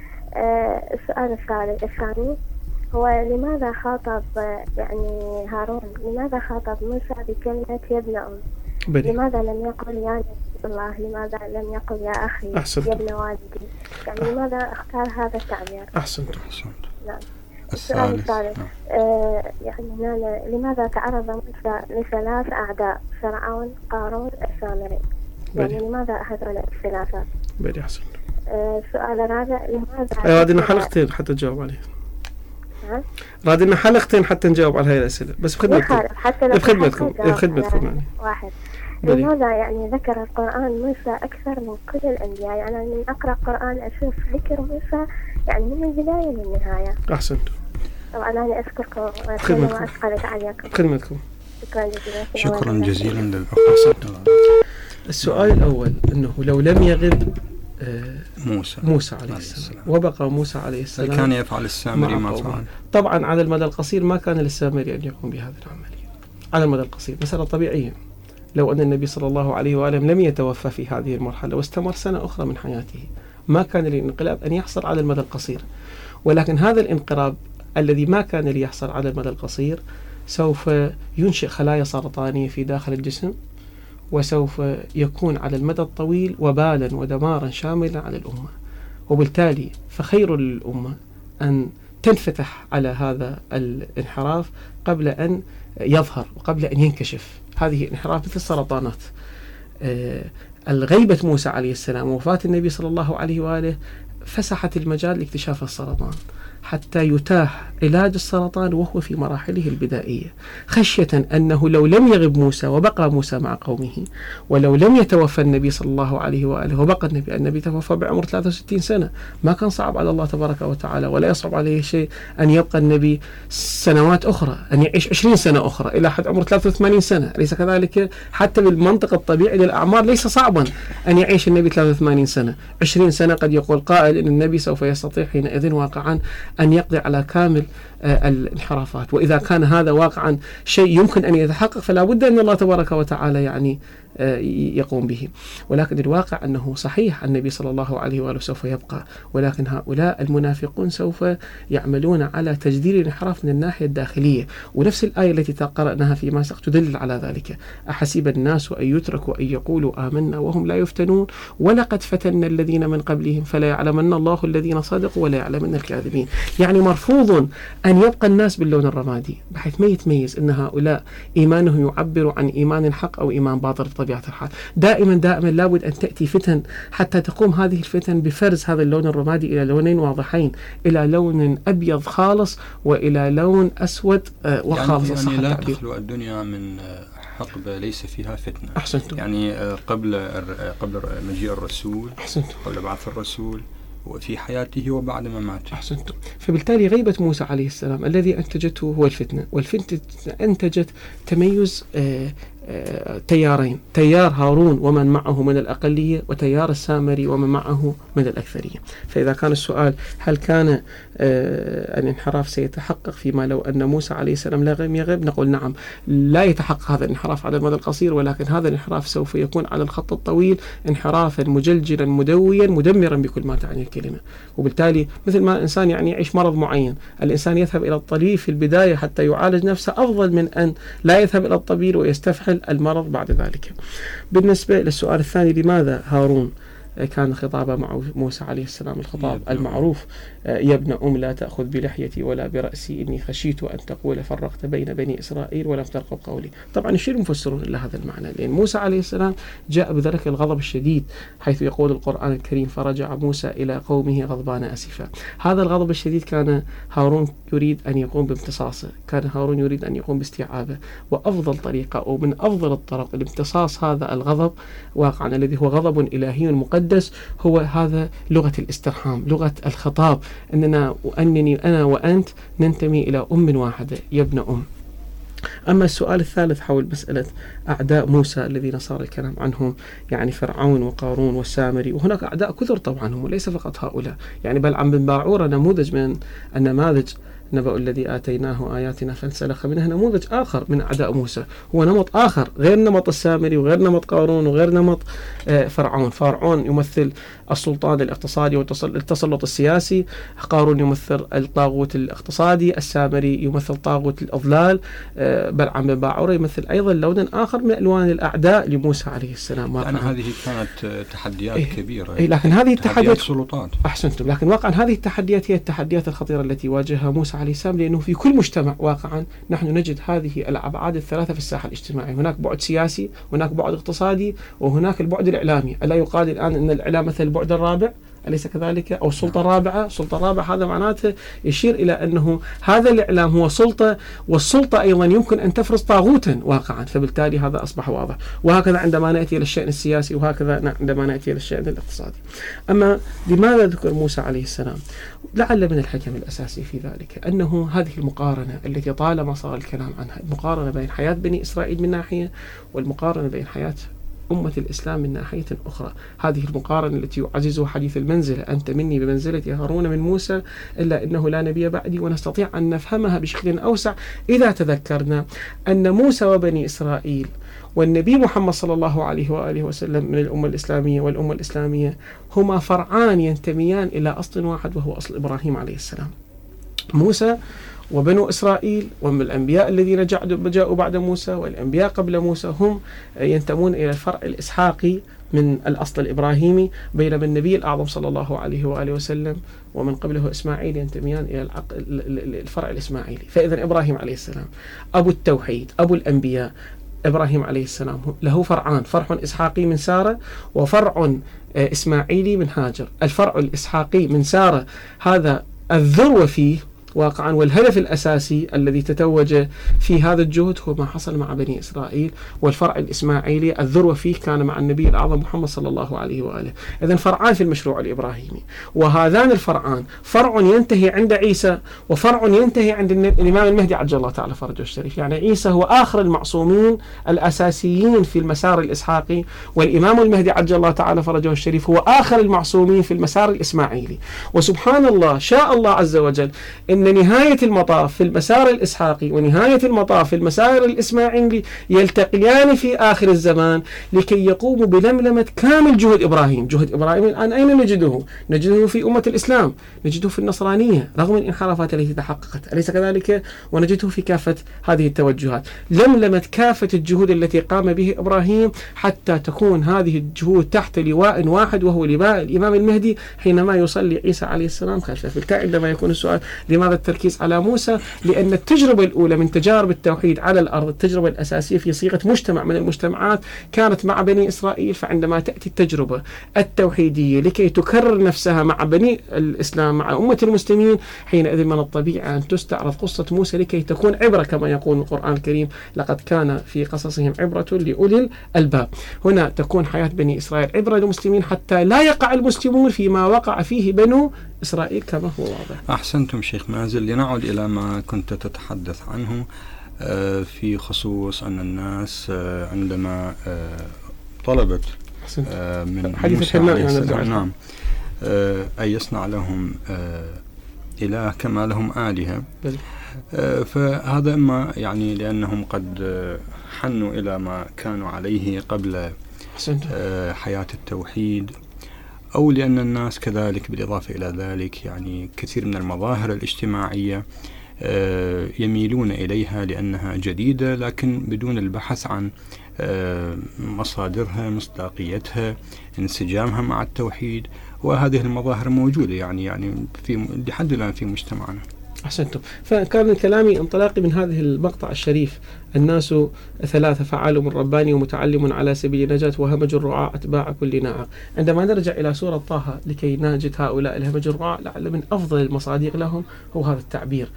السؤال الثاني هو لماذا خاطب يعني هارون، لماذا خاطب موسى بكلمة يا ابن أم؟ لماذا لم يقل يا نبي الله؟ لماذا لم يقل يا أخي يا ابن والدي؟ يعني لماذا اختار هذا التعبير؟ أحسنت. نعم. السؤال الثالث يعني لماذا تعرض موسى ل3 أعداء: فرعون، قارون، السامري؟ يعني لماذا هذول الثلاثة؟ بدي أحسن. السؤال الرابع، لماذا رادنا حلقتين حتى نجاوب عليه. رادنا حلقتين حتى نجاوب على هاي الأسئلة، بس بخدمتكم. بخدمتكم يعني. واحد. لماذا يعني ذكر القرآن موسى أكثر من كل الأنبياء؟ يعني من أقرأ القرآن أشوف ذكر موسى يعني من البداية للنهاية. أحسنتم. طبعا أنا أشكركم وأشكرك عليكم. خدمتكم. شكرا جزيلا للأخ. السؤال الأول أنه لو لم يغب موسى عليه السلام وبقى موسى عليه السلام، كان يفعل السامري ما فعل؟ طبعا على المدى القصير ما كان للسامري أن يقوم بهذه العملية على المدى القصير، مسألة طبيعية. لو أن النبي صلى الله عليه وآله لم يتوفى في هذه المرحلة واستمر سنة أخرى من حياته ما كان للانقلاب أن يحصل على المدى القصير، ولكن هذا الانقلاب الذي ما كان ليحصل على المدى القصير سوف ينشئ خلايا سرطانية في داخل الجسم، وسوف يكون على المدى الطويل وبالا ودمارا شاملا على الأمة. وبالتالي فخير للأمة أن تنفتح على هذا الانحراف قبل أن يظهر وقبل أن ينكشف. هذه الانحراف مثل السرطانات. الغيبة موسى عليه السلام ووفاة النبي صلى الله عليه وآله فسحت المجال لاكتشاف السرطان حتى يتاح علاج السرطان وهو في مراحله البدائية، خشية أنه لو لم يغب موسى وبقى موسى مع قومه، ولو لم يتوفى النبي صلى الله عليه وآله وبقى النبي توفى بعمر 63 سنة، ما كان صعب على الله تبارك وتعالى ولا يصعب عليه شيء أن يبقى النبي سنوات أخرى، أن يعيش 20 سنة أخرى إلى حد عمر 83 سنة. أليس كذلك؟ حتى بالمنطق الطبيعي للأعمار ليس صعبا أن يعيش النبي 83 سنة. 20 سنة قد يقول قائل أن النبي سوف يستطيع حينئذ واقعا أن يقضي على كامل الانحرافات. وإذا كان هذا واقعا شيء يمكن أن يتحقق فلا بد أن الله تبارك وتعالى يعني يقوم به. ولكن الواقع أنه صحيح النبي صلى الله عليه وآله سوف يبقى، ولكن هؤلاء المنافقون سوف يعملون على تجديد الانحراف من الناحية الداخلية. ونفس الآية التي قرأناها فيما سبق تدل على ذلك: أحسب الناس أن يتركوا أن يقولوا آمنا وهم لا يفتنون ولقد فتنا الذين من قبلهم فلا يعلمن الله الذين صدقوا ولا يعلمن الكاذبين. يعني مرفوض أن يبقى الناس باللون الرمادي بحيث ما يتميز أن هؤلاء إيمانه يعبر عن إيمان حق أو إيمان باطل بطبيعة الحال. دائما لابد أن تأتي فتن حتى تقوم هذه الفتن بفرز هذا اللون الرمادي إلى لونين واضحين، إلى لون أبيض خالص وإلى لون أسود وخالص. يعني لا تخلو الدنيا من حقبة ليس فيها فتنة. أحسنتم. يعني قبل مجيء الرسول، أحسنتم، قبل بعث الرسول وفي حياته وبعد ما مات. أحسنتم. فبالتالي غيبة موسى عليه السلام الذي أنتجته هو الفتنة، والفتنة أنتجت تميز تيارين: تيار هارون ومن معه من الأقلية، وتيار السامري ومن معه من الأكثرية. فإذا كان السؤال هل كان الانحراف سيتحقق فيما لو أن موسى عليه السلام لا يغيب، نقول نعم، لا يتحقق هذا الانحراف على المدى القصير، ولكن هذا الانحراف سوف يكون على الخط الطويل انحرافا مجلجلا مدويا مدمرا بكل ما تعني الكلمة. وبالتالي مثل ما الإنسان يعني يعيش مرض معين، الإنسان يذهب إلى الطبيب في البداية حتى يعالج نفسه أفضل من أن لا يذهب إلى الطبيب ويستفحل المرض بعد ذلك. بالنسبة للسؤال الثاني: لماذا هارون كان خطابه مع موسى عليه السلام الخطاب المعروف: يا ابن لا تأخذ بلحيتي ولا برأسي إني خشيت أن تقول فرقت بين بني إسرائيل ولم ترقب قولي. طبعا يشير المفسرون إلى هذا المعنى، لأن موسى عليه السلام جاء بذلك الغضب الشديد، حيث يقول القرآن الكريم: فرجع موسى إلى قومه غضبان أسفا. هذا الغضب الشديد كان هارون يريد أن يقوم بامتصاصه، كان هارون يريد أن يقوم باستيعابه، وأفضل طريقة أو من أفضل الطرق لامتصاص هذا الغضب واقعا الذي هو غضب إلهي مقدس هو هذا لغة الاسترحام، لغة الخطاب، أنني أنا وأنت ننتمي إلى أم واحدة يا ابن أم. أما السؤال الثالث حول مسألة أعداء موسى الذين صار الكلام عنهم، يعني فرعون وقارون والسامري، وهناك أعداء كثر طبعا هم وليس فقط هؤلاء، يعني بلعام بن باعورة نموذج من النماذج، نبأ الذي آتيناه آياتنا فانسلخ منها، نموذج آخر من أعداء موسى، هو نمط آخر غير نمط السامري وغير نمط قارون وغير نمط فرعون. فرعون يمثل السلطان الاقتصادي والتسلط السياسي، قارون يمثل الطاغوت الاقتصادي، السامري يمثل طاغوت الأضلال، بلعام بن باعورة يمثل أيضا لونا آخر من ألوان الأعداء لموسى عليه السلام. يعني هذه كانت تحديات كبيرة، لكن هذه التحديات سلطات. أحسنتم. لكن واقعا هذه التحديات هي التحديات الخطيرة التي واجهها موسى عليه السلام، لأنه في كل مجتمع واقعا نحن نجد هذه الأبعاد الثلاثة في الساحة الاجتماعية: هناك بعد سياسي، هناك بعد اقتصادي، وهناك البعد الإعلامي. ألا يقال الآن أن الإعلام مثل البعد الرابع؟ أليس كذلك؟ أو السلطة الرابعة. السلطة الرابعة هذا معناته يشير إلى أنه هذا الإعلام هو سلطة، والسلطة أيضا يمكن أن تفرض طاغوتا واقعا، فبالتالي هذا أصبح واضح. وهكذا عندما نأتي إلى الشأن السياسي، وهكذا عندما نأتي إلى الشأن الاقتصادي. أما لماذا ذكر موسى عليه السلام؟ لعل من الحكم الأساسي في ذلك أنه هذه المقارنة التي طالما صار الكلام عنها، المقارنة بين حياة بني إسرائيل من ناحية، والمقارنة بين حياة أمة الإسلام من ناحية أخرى، هذه المقارنة التي يعززها حديث المنزلة، أنت مني بمنزلة هارون من موسى إلا إنه لا نبي بعدي، ونستطيع أن نفهمها بشكل أوسع إذا تذكرنا أن موسى وبني إسرائيل والنبي محمد صلى الله عليه وآله وسلم من الأمة الإسلامية والأمة الإسلامية هما فرعان ينتميان إلى أصل واحد، وهو أصل إبراهيم عليه السلام. موسى وبنو إسرائيل والأنبياء الذين جاءوا بعد موسى والأنبياء قبل موسى هم ينتمون إلى الفرع الإسحاقي من الأصل الإبراهيمي، بينما النبي الأعظم صلى الله عليه وآله وسلم ومن قبله إسماعيل ينتميان إلى الفرع الإسماعيلي. فإذا إبراهيم عليه السلام أبو التوحيد، أبو الأنبياء. إبراهيم عليه السلام له فرعان، فرع إسحاقي من سارة، وفرع إسماعيلي من هاجر. الفرع الإسحاقي من سارة هذا الذروة فيه واقعا، والهدف الأساسي الذي تتوج في هذا الجهد هو ما حصل مع بني إسرائيل، والفرع الإسماعيلي الذروة فيه كان مع النبي الأعظم محمد صلى الله عليه وآله. إذن فرعان في المشروع الإبراهيمي، وهذان الفرعان فرع ينتهي عند عيسى، وفرع ينتهي عند الإمام المهدي عجل الله تعالى فرجه الشريف. يعني عيسى هو آخر المعصومين الأساسيين في المسار الإسحاقي، والإمام المهدي عجل الله تعالى فرجه الشريف هو آخر المعصومين في المسار الإسماعيلي. وسبحان الله شاء الله عز وجل إن نهاية المطاف في المسار الإسحاقي ونهاية المطاف في المسار الإسماعيلي يلتقيان في آخر الزمان لكي يقوموا بلملمة كامل جهد إبراهيم. جهد إبراهيم الآن أين نجده؟ نجده في أمة الإسلام، نجده في النصرانية رغم الانحرافات التي تحققت، أليس كذلك؟ ونجده في كافة هذه التوجهات، لملمة كافة الجهود التي قام به إبراهيم حتى تكون هذه الجهود تحت لواء واحد، وهو لواء الإمام المهدي حينما يصلي عيسى عليه السلام خلفه. بالتالي عندما يكون السؤال لماذا التركيز على موسى؟ لأن التجربة الأولى من تجارب التوحيد على الأرض، التجربة الأساسية في صيغة مجتمع من المجتمعات كانت مع بني إسرائيل. فعندما تأتي التجربة التوحيدية لكي تكرر نفسها مع بني الإسلام مع أمة المسلمين، حينئذ من الطبيعي أن تستعرض قصة موسى لكي تكون عبرة، كما يقول القرآن الكريم لقد كان في قصصهم عبرة لأولي الألباب. هنا تكون حياة بني إسرائيل عبرة للمسلمين حتى لا يقع المسلمون فيما وقع فيه بنو إسرائيل كما هو واضح. أحسنتم شيخ مازل. لنعود إلى ما كنت تتحدث عنه في خصوص أن الناس عندما طلبت من موسى عليه السلام نعم أن يصنع لهم إله كما لهم آلهة، فهذا إما يعني لأنهم قد حنوا إلى ما كانوا عليه قبل حياة التوحيد، أو لأن الناس كذلك بالإضافة إلى ذلك يعني كثير من المظاهر الاجتماعية يميلون إليها لأنها جديدة لكن بدون البحث عن مصادرها، مصداقيتها، انسجامها مع التوحيد. وهذه المظاهر موجودة يعني في لحد الآن في مجتمعنا. أحسنتم. فكان كلامي انطلاقي من هذه المقطع الشريف: الناس ثلاثة، فعال من رباني ومتعلم على سبيل النجاة وهمج الرعاة أتباع كل ناعق. عندما نرجع إلى سورة طه لكي نجد هؤلاء الهمج الرعاة، لعل من أفضل المصادق لهم هو هذا التعبير.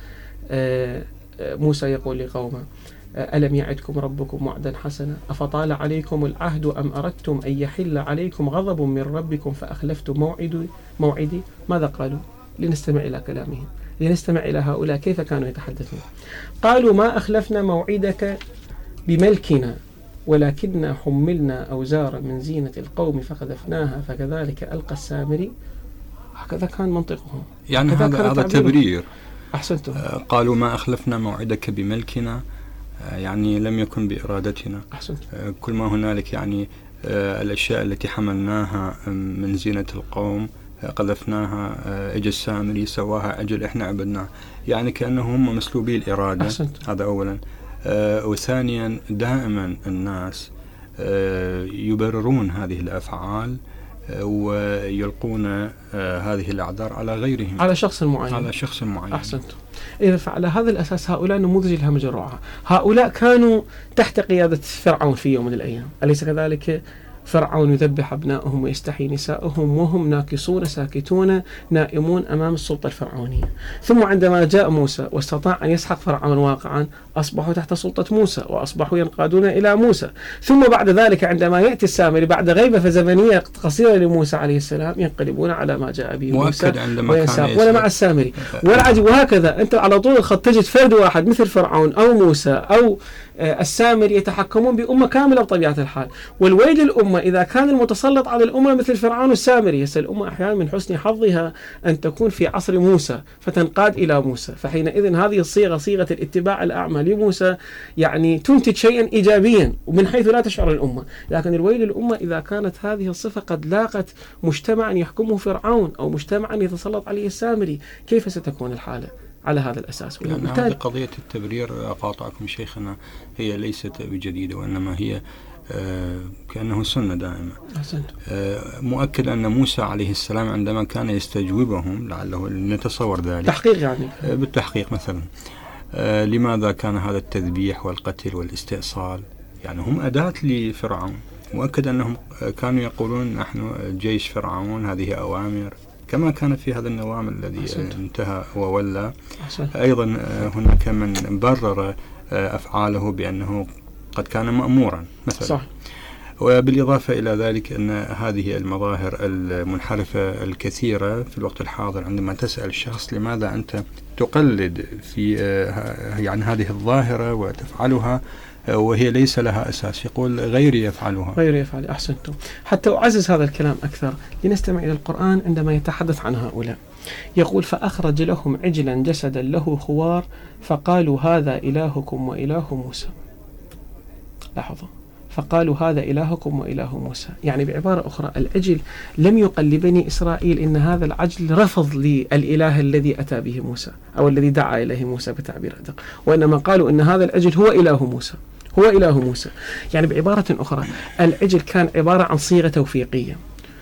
موسى يقول لقومه: ألم يعدكم ربكم وعدا حسنا أفطال عليكم العهد أم أردتم أن يحل عليكم غضب من ربكم فأخلفتم موعدي. ماذا قالوا؟ لنستمع إلى كلامهم، لنستمع إلى هؤلاء كيف كانوا يتحدثون. قالوا: ما أخلفنا موعدك بملكنا ولكننا حملنا أوزارا من زينة القوم فقذفناها فكذلك ألقى السامري. هكذا كان منطقهم، يعني هذا تبرير. أحسنتم. قالوا ما أخلفنا موعدك بملكنا، يعني لم يكن بإرادتنا. أحسنتم. كل ما هنالك يعني الأشياء التي حملناها من زينة القوم قذفناها، أجل السامري سواها أجل إحنا عبدناه، يعني كأنهم مسلوبي الإرادة. أحسنت. هذا أولا. وثانيا دائما الناس يبررون هذه الأفعال ويلقون هذه الأعذار على غيرهم، على شخص معين. أحسنت. إذا فعلى هذا الأساس هؤلاء نموذج الهمج الرعاة، هؤلاء كانوا تحت قيادة فرعون في يوم من الأيام، أليس كذلك؟ فرعون يذبح أبنائهم ويستحيي نسائهم وهم ناكصون ساكتون نائمون أمام السلطة الفرعونية. ثم عندما جاء موسى واستطاع أن يسحق فرعون واقعا أصبحوا تحت سلطة موسى وأصبحوا ينقادون إلى موسى. ثم بعد ذلك عندما يأتي السامري بعد غيبة زمنية قصيرة لموسى عليه السلام ينقلبون على ما جاء به موسى وينساقون مع السامري. والعجب وهكذا أنت على طول الخط تجد فرد واحد مثل فرعون أو موسى أو السامري يتحكمون بأمة كاملة بطبيعة الحال. والويل للأمة إذا كان المتسلط على الأمة مثل فرعون والسامري. يسأل الأمة أحيانا من حسن حظها أن تكون في عصر موسى فتنقاد إلى موسى، فحينئذ هذه الصيغة صيغة الاتباع الأعمى لموسى يعني تنتج شيئا إيجابيا ومن حيث لا تشعر الأمة. لكن الويل للأمة إذا كانت هذه الصفة قد لاقت مجتمعا يحكمه فرعون أو مجتمعا يتسلط عليه السامري، كيف ستكون الحالة على هذا الأساس؟ لأن هذه قضية التبرير أقاطعكم شيخنا هي ليست بجديدة، وإنما هي كأنه سنة دائمة. مؤكد أن موسى عليه السلام عندما كان يستجوبهم لعله نتصور ذلك تحقيق يعني بالتحقيق مثلا لماذا كان هذا التذبيح والقتل والاستئصال؟ يعني هم أداة لفرعون. مؤكد أنهم كانوا يقولون نحن جيش فرعون، هذه أوامر، كما كان في هذا النظام الذي انتهى وولى. أيضا هناك من برر أفعاله بأنه قد كان مأمورا مثلا. صح. وبالإضافة إلى ذلك أن هذه المظاهر المنحرفة الكثيرة في الوقت الحاضر عندما تسأل الشخص لماذا أنت تقلد في يعني هذه الظاهرة وتفعلها وهي ليس لها أساس، يقول غيري يفعلها. غيري يفعل. أحسنتم. حتى أعزز هذا الكلام أكثر لنستمع إلى القرآن عندما يتحدث عن هؤلاء. يقول فأخرج لهم عجلا جسدا له خوار فقالوا هذا إلهكم وإله موسى. لاحظوا، فقالوا هذا إلهكم وإله موسى، يعني بعبارة أخرى العجل لم يقل لبني إسرائيل إن هذا العجل رفض للإله الذي أتى به موسى أو الذي دعا إليه موسى بتعبير أدق، وإنما قالوا إن هذا العجل هو إله موسى، هو إله موسى. يعني بعبارة أخرى العجل كان عبارة عن صيغة توفيقية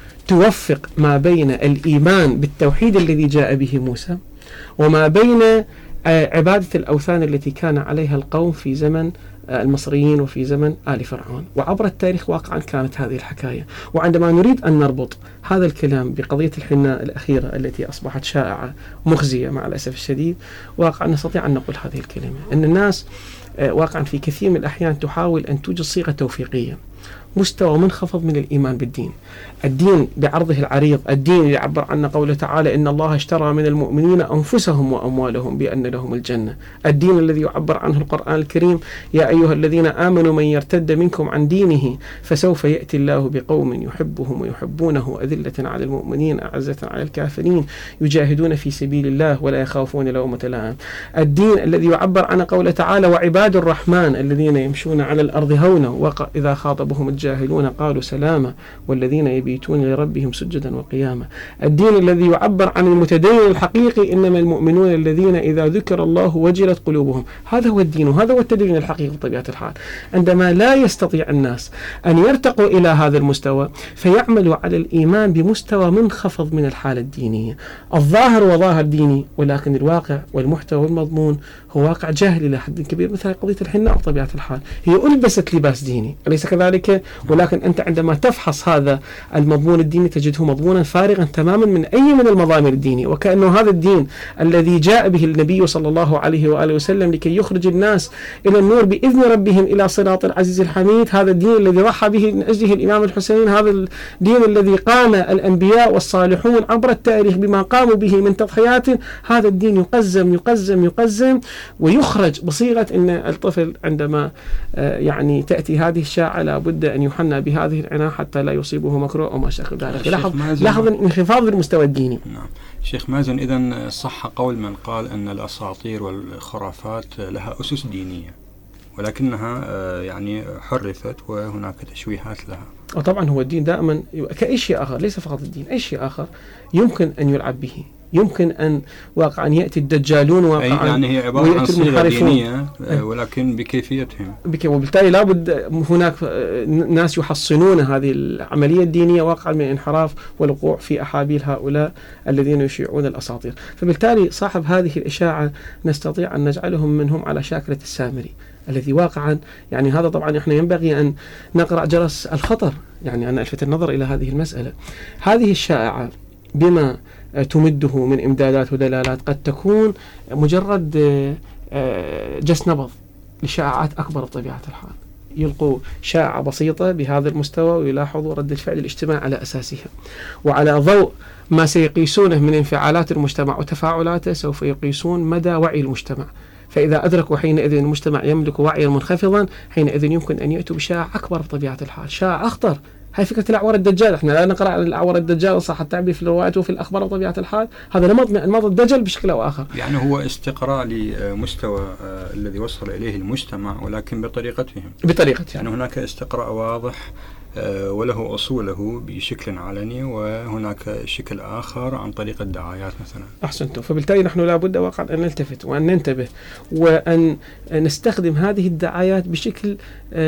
توفق ما بين الإيمان بالتوحيد الذي جاء به موسى وما بين عبادة الأوثان التي كان عليها القوم في زمن المصريين وفي زمن آل فرعون. وعبر التاريخ واقعا كانت هذه الحكاية. وعندما نريد أن نربط هذا الكلام بقضية الحناء الأخيرة التي أصبحت شائعة مخزية مع الأسف الشديد، واقعا نستطيع أن نقول هذه الكلمة أن الناس واقعا في كثير من الأحيان تحاول أن توجد صيغة توفيقية، مستوى منخفض من الإيمان بالدين. الدين بعرضه العريض، الدين اللي يعبر عنه قوله تعالى إن الله اشترى من المؤمنين أنفسهم وأموالهم بأن لهم الجنة. الدين الذي يعبر عنه القرآن الكريم يا أيها الذين آمنوا من يرتد منكم عن دينه فسوف يأتي الله بقوم يحبهم ويحبونه أذلة على المؤمنين أعزة على الكافرين يجاهدون في سبيل الله ولا يخافون لومة لائم. الدين الذي يعبر عنه قوله تعالى وعباد الرحمن الذين يمشون على الأرض هونا وإذا خاطبهم الجاهلون قالوا سلاما والذين يبيتون لربهم سجدا وقياما. الدين الذي يعبر عن المتدين الحقيقي إنما المؤمنون الذين إذا ذكر الله وجلت قلوبهم. هذا هو الدين وهذا هو التدين الحقيقي بطبيعة الحال. عندما لا يستطيع الناس أن يرتقوا إلى هذا المستوى فيعملوا على الإيمان بمستوى منخفض من الحالة الدينية. الظاهر وظاهر ديني ولكن الواقع والمحتوى والمضمون هو واقع جاهل إلى حد كبير، مثل قضية الحناء بطبيعة الحال هي ألبست لباس ديني أليس كذلك؟ ولكن أنت عندما تفحص هذا المضمون الديني تجده مضمونا فارغا تماما من أي من المضامن الدينية، وكأنه هذا الدين الذي جاء به النبي صلى الله عليه وآله وسلم لكي يخرج الناس إلى النور بإذن ربهم إلى صراط العزيز الحميد، هذا الدين الذي ضحى به من أجله الإمام الحسين، هذا الدين الذي قام الأنبياء والصالحون عبر التاريخ بما قاموا به من تضحيات، هذا الدين يقزم يقزم يقزم ويخرج بصيغة أن الطفل عندما يعني تأتي هذه الشاعة لابد أن يحنى بهذه العناية حتى لا يصيبه مكروه أو ما شابه ذلك. لاحظ انخفاض المستوى الديني. نعم شيخ مازن، إذن صح قول من قال أن الأساطير والخرافات لها أسس دينية ولكنها يعني حرفت وهناك تشويهات لها. وطبعا هو الدين دائما كأي شيء آخر، ليس فقط الدين، أي شيء آخر يمكن أن يلعب به، يمكن أن واقعا يأتي الدجالون واقعا يعني هي عبارة عن صيغة دينية ولكن بكيفيتهم، وبالتالي لابد هناك ناس يحصنون هذه العملية الدينية واقعا من الانحراف والوقوع في أحابيل هؤلاء الذين يشيعون الأساطير. فبالتالي صاحب هذه الإشاعة نستطيع أن نجعلهم منهم على شاكلة السامري، الذي واقعا يعني هذا طبعا احنا ينبغي أن نقرأ جرس الخطر، يعني أن ألفت النظر إلى هذه المسألة. هذه الشائعة بما تمده من إمدادات ودلالات قد تكون مجرد جس نبض لشائعات أكبر بطبيعة الحال. يلقوا شائعة بسيطة بهذا المستوى ويلاحظوا رد الفعل الاجتماعي على أساسها، وعلى ضوء ما سيقيسونه من انفعالات المجتمع وتفاعلاته سوف يقيسون مدى وعي المجتمع. فإذا أدركوا حينئذ المجتمع يملك وعيا منخفضا، حينئذ يمكن أن يأتوا بشائعة أكبر بطبيعة الحال، شائعة أخطر. هاي فكرة الأعور الدجال، احنا لا نقرأ عن الأعور الدجال صح التعبير في الروايات وفي الأخبار بطبيعة الحال، هذا نمط من أنماط الدجل بشكل أو آخر. يعني هو استقراء لمستوى الذي وصل إليه المجتمع ولكن بطريقتهم. يعني هناك استقراء واضح وله أصوله بشكل علني، وهناك شكل آخر عن طريق الدعايات مثلا. أحسنتم. فبالتالي نحن لابد واقعا أن نلتفت وأن ننتبه وأن نستخدم هذه الدعايات بشكل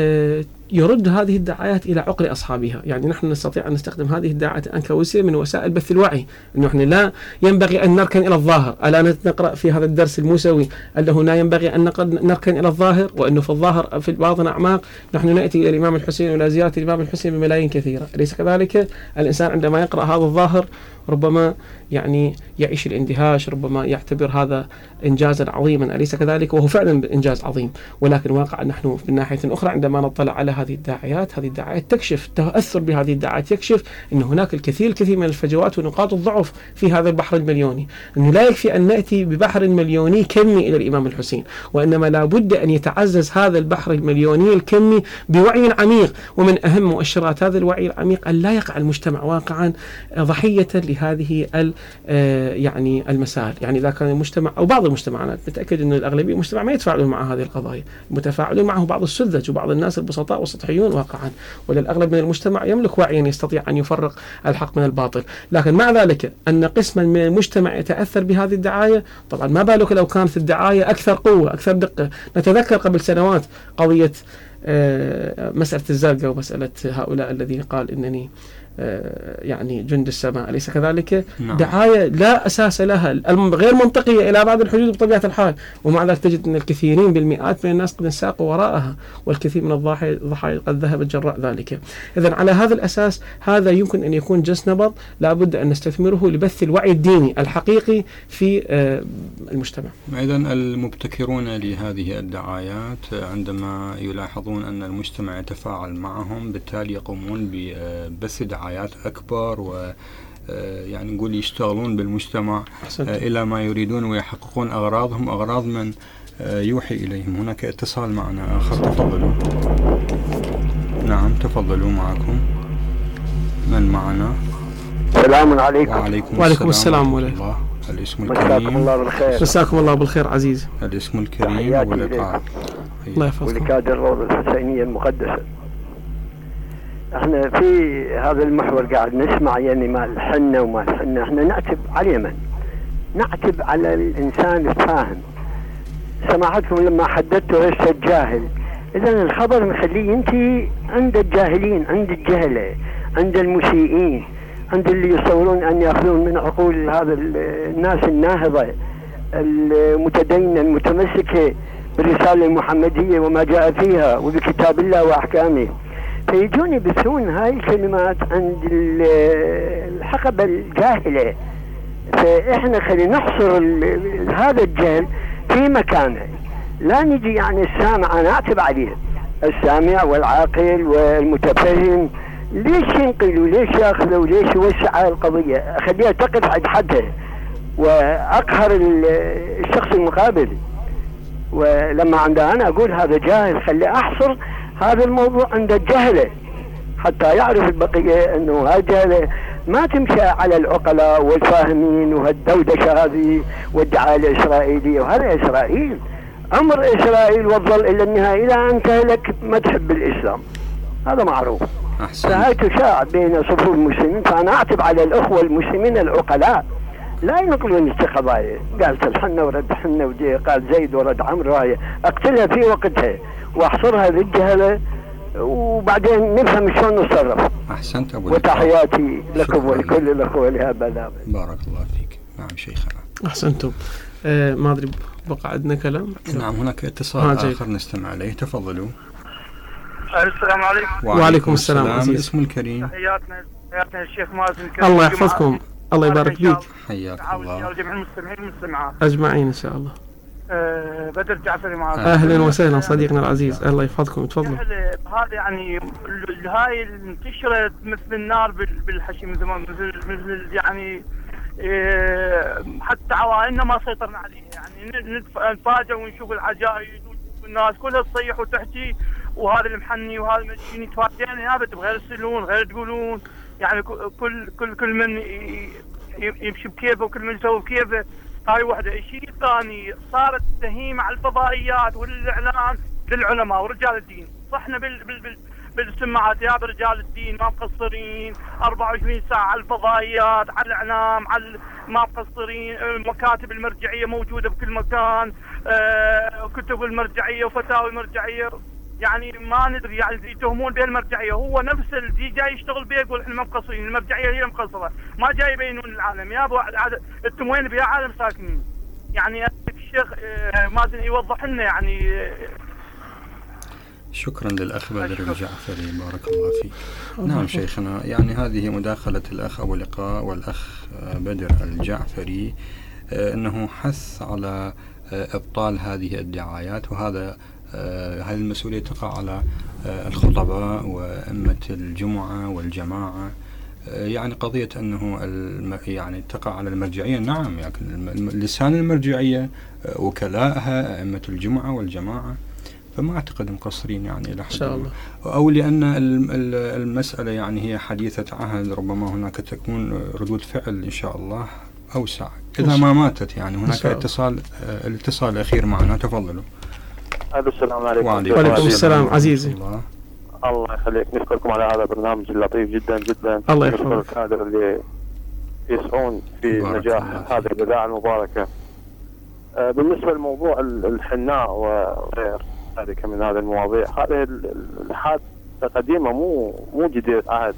يرد هذه الدعايات إلى عقل أصحابها. يعني نحن نستطيع أن نستخدم هذه الدعايات كوسيلة من وسائل بث الوعي، أنه نحن لا ينبغي أن نركن إلى الظاهر. ألا نقرأ في هذا الدرس الموسوي أنه لا ينبغي أن نركن إلى الظاهر، وأنه في الظاهر في الباطن أعماق. نحن نأتي إلى الإمام الحسين ولا زيارة الإمام الحسين بملايين كثيرة، أليس كذلك؟ الإنسان عندما يقرأ هذا الظاهر ربما يعني يعيش الاندهاش، ربما يعتبر هذا إنجازا عظيما، أليس كذلك؟ وهو فعلا إنجاز عظيم. ولكن واقع نحن من ناحية أخرى عندما نطلع على هذه الداعيات تكشف تأثر بهذه الداعيات، يكشف أن هناك الكثير من الفجوات ونقاط الضعف في هذا البحر المليوني. أنه لا يكفي أن نأتي ببحر مليوني كمي إلى الإمام الحسين، وإنما لا بد أن يتعزز هذا البحر المليوني الكمي بوعي عميق. ومن أهم مؤشرات هذا الوعي العميق أن لا يقع المجتمع واقعا ضحية لهذه يعني المسائل. يعني إذا كان المجتمع أو بعض المجتمعات، متأكد أن الأغلبية المجتمع ما يتفاعلون مع هذه القضايا، متفاعلون معه بعض السذج وبعض الناس البسطاء والسطحيون واقعا، وللأغلب من المجتمع يملك وعيا يستطيع أن يفرق الحق من الباطل. لكن مع ذلك أن قسما من المجتمع يتأثر بهذه الدعاية، طبعا ما بالك لو كانت الدعاية أكثر قوة أكثر دقة. نتذكر قبل سنوات قضية مسألة الزرقاء ومسألة هؤلاء الذين قال إنني يعني جند السماء، أليس كذلك؟ نعم. دعاية لا أساس لها، غير منطقية إلى بعض الحدود بطبيعة الحال، ومع ذلك تجد أن الكثيرين بالمئات من الناس قد انساقوا وراءها، والكثير من الضحايا قد ذهبت جراء ذلك. إذن على هذا الأساس هذا يمكن أن يكون جس نبض لابد أن نستثمره لبث الوعي الديني الحقيقي في المجتمع. إذن المبتكرون لهذه الدعايات عندما يلاحظون أن المجتمع يتفاعل معهم بالتالي يقومون ببث دعايات أكبر، ويعني نقول يشتغلون بالمجتمع إلى ما يريدون ويحققون أغراضهم، أغراض من يوحي إليهم. هناك اتصال معنا آخر، تفضلوا. نعم تفضلوا، معكم من معنا؟ السلام عليكم. وعليكم السلام ورحمة الله. الاسم الكريم. مساكم الله بالخير. مساكم الله بالخير عزيز. الاسم الكريم واللقاء. الله يحفظكم. ولكادر الروضة الحسينية المقدسة. احنا في هذا المحور قاعد نسمع يعني ما الحنة وما الحنة، احنا نعتب على من؟ نعتب على الإنسان الفاهم. سمعتكم لما حددتوا هسه الجاهل، إذن الخبر مخليه ينتهي عند الجاهلين، عند الجهلة، عند المسيئين، عند اللي يصورون أن يأخذون من عقول هذا الناس الناهضة المتدينة المتمسكة بالرسالة المحمدية وما جاء فيها وبكتاب الله وأحكامه، فيجون يبثون هاي الكلمات عند الحقبة الجاهلة. فإحنا خلينا نحصر هذا الجهل في مكانه، لا نجي يعني السامع نعتب عليه، السامع والعاقل والمتفهم ليش ينقلوا، ليش ياخذوا، ليش يوسع القضية، أخليها تقف عند حدها وأقهر الشخص المقابل. ولما عندها أنا أقول هذا جاهل، خلي أحصر هذا الموضوع عند الجهلة حتى يعرف البقية أنه هالجهلة ما تمشي على العقلاء والفاهمين وهالدودشة هذه والدعاية الإسرائيلية. وهذا إسرائيل، أمر إسرائيل وظل إلى النهاية إلى أن تهلك ما تحب الإسلام، هذا معروف. فهي تشاع بين صفوف المسلمين. فأنا أعتب على الأخوة المسلمين العقلاء لا ينقلون قضايا، قالت الحنة ورد حنة ودي قال زيد ورد عمرو، هاي أقتلها في وقتها وأحصرها للجهلة وبعدين نفهم شلون نتصرف. أحسنت أبو وتحياتي لكم ولكل الأخوة لهذا. بارك الله فيك. نعم شيخنا. أحسنتم. ما أدري بقى عندنا كلام. نعم هناك اتصال آخر نستمع إليه، تفضلوا. السلام عليكم. وعليكم السلام عزيز. اسم الكريم. تحياتنا الشيخ مازن. الله يحفظكم، الله يبارك فيك. حياك الله. جميع المستمعين والمستمعات أجمعين إن شاء الله. بدر جعفري معك. أهلا وسهلا صديقنا العزيز، الله يحفظكم، تفضلوا. هذا يعني هاي انتشرت مثل النار بالحشي من زمان، مثل يعني حتى عوائلنا ما سيطرنا عليها، يعني نتفاجئ ونشوف العجائز والناس كلها تصيح وتحكي، وهذا المحني وهذا المجيني تفاجئنا ثابت بغير يرسلون غير تقولون، يعني كل من يمشي بكيفه وكل من يسوي بكيفه. هاي وحده. الشيء الثاني صارت تهيمة على الفضائيات والاعلان للعلماء ورجال الدين. صحنا بالسماعات يا رجال الدين ما مقصرين 24 ساعة على الفضائيات، على الإعلام، على ما مقصرين. المكاتب المرجعية موجودة بكل مكان، كتب المرجعية وفتاوى المرجعية، يعني ما ندري يعني يتهمون بها المرجعية. هو نفس اللي جاي يشتغل بيه يقول احنا ما مقصرين، المرجعية هي مقصرة، ما جاي يبينون العالم. يا ابو انتم وين بها عالم ساكنين؟ يعني الشيخ مازن يوضح لنا يعني. شكرا للأخ بدر الجعفري، بارك الله فيك. نعم شيخنا، يعني هذه مداخلة الأخ أبو لقاء والأخ بدر الجعفري، أنه حث على إبطال هذه الدعايات، وهذه المسؤولية تقع على الخطباء وأئمة الجمعة والجماعة. يعني قضية أنه يعني تقع على المرجعية، نعم، يعني لسان المرجعية وكلائها أئمة الجمعة والجماعة، فما أعتقد مقصرين يعني إلى حد إن شاء الله. أو لأن المسألة يعني هي حديثة عهد، ربما هناك تكون ردود فعل إن شاء الله أوسع إذا ما ماتت. يعني هناك الاتصال الأخير معنا، تفضلوا. السلام عليكم. وعليكم السلام عزيزي. الله يخليك، نشكركم على هذا البرنامج اللطيف جدا جدا. الله يحفظك. نشكر الكادر اللي يسعون في نجاح هذه الإذاعة المباركة. بالنسبة لموضوع الحناء وغير ذلك من هذه المواضيع، هذه الحادثة قديمة مو جديدة عهد.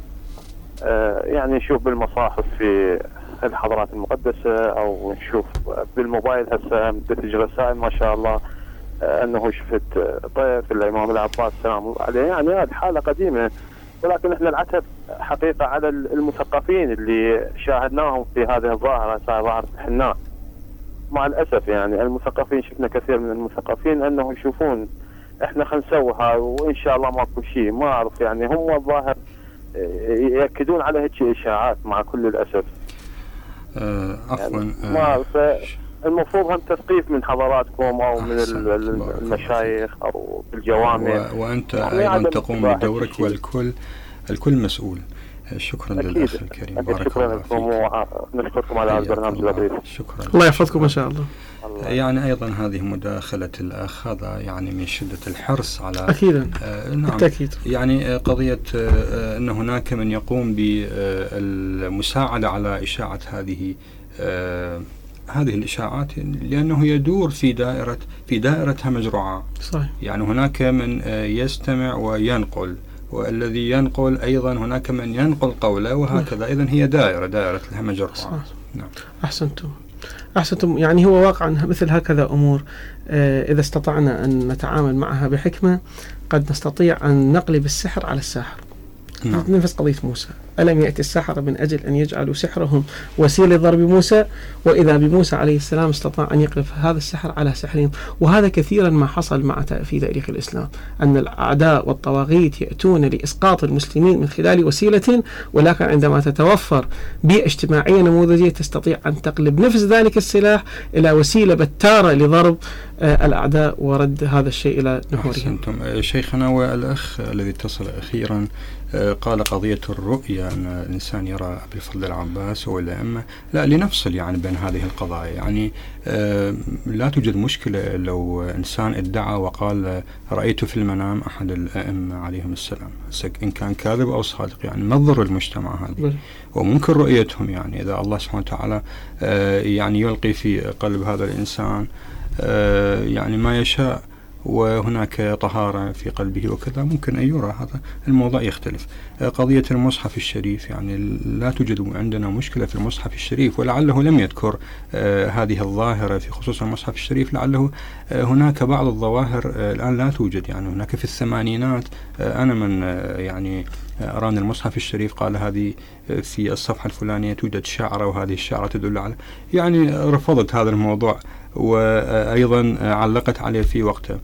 يعني نشوف بالمصاحف في الحضارات المقدسة، أو نشوف بالموبايل هسه بتجي رسائل ما شاء الله أنه شفت طيف الإمام العباس السلام الله عليه. يعني هذه حالة قديمة، ولكن احنا العتب حقيقة على المثقفين اللي شاهدناهم في هذه الظاهرة، ظاهرة الحناء. مع الأسف يعني المثقفين، شفنا كثير من المثقفين أنه يشوفون احنا خلينا نسويها وإن شاء الله ماكو شيء، ما أعرف يعني هم الظاهر يأكدون على هيك إشاعات مع كل الأسف. عفوا يعني المفروض هم تثقيف من حضراتكم أو من المشايخ أو بالجوامع، وأنت يعني أيضا تقوم بدورك، والكل مسؤول. شكرا للأخ الكريم، بارك الله فيك. نشكركم على هذا البرنامج اللطيف. شكرا، الله يحفظكم إن شاء الله. يعني أيضا هذه مداخلة الأخ، هذا يعني من شدة الحرص على أكيدا نعم بالتأكيد، يعني قضية أن هناك من يقوم بالمساعدة على إشاعة هذه الإشاعات، لأنه يدور في دائرة همج رعاة. صحيح. يعني هناك من يستمع وينقل، والذي ينقل أيضا هناك من ينقل قوله، وهكذا. إذن هي دائرة الهمج الرعاة. نعم. أحسنتم. يعني هو واقعا مثل هكذا أمور إذا استطعنا أن نتعامل معها بحكمة قد نستطيع أن نقلب السحر على الساحر. نفس قضية موسى، ألم يأتي السحرة من أجل أن يجعلوا سحرهم وسيلة ضرب موسى، وإذا بموسى عليه السلام استطاع أن يقلب هذا السحر على سحرهم. وهذا كثيرا ما حصل في تاريخ الإسلام، أن الأعداء والطواغيت يأتون لإسقاط المسلمين من خلال وسيلة، ولكن عندما تتوفر بيئة اجتماعية نموذجية تستطيع أن تقلب نفس ذلك السلاح إلى وسيلة بتارة لضرب الأعداء ورد هذا الشيء إلى نحورهم. شيخنا، والأخ الذي اتصل أخيرا قال قضية الرؤية، أن الإنسان يرى أبي الفضل العباس والأئمة، لا لنفصل يعني بين هذه القضايا. يعني لا توجد مشكلة لو إنسان ادعى وقال رأيت في المنام أحد الأئمة عليهم السلام، إن كان كاذب أو صادق، يعني ما تضر المجتمع هذه، وممكن رؤيتهم. يعني إذا الله سبحانه وتعالى يعني يلقي في قلب هذا الإنسان يعني ما يشاء، وهناك طهارة في قلبه وكذا، ممكن أن يرى هذا الموضوع يختلف. قضية المصحف الشريف، يعني لا توجد عندنا مشكلة في المصحف الشريف، ولعله لم يذكر هذه الظاهرة في خصوص المصحف الشريف، لعله هناك بعض الظواهر الآن لا توجد. يعني هناك في الثمانينات أنا من يعني أراني المصحف الشريف قال هذه في الصفحة الفلانية توجد شعرة وهذه الشعرة تدل على، يعني رفضت هذا الموضوع وأيضا علقت عليه في وقته.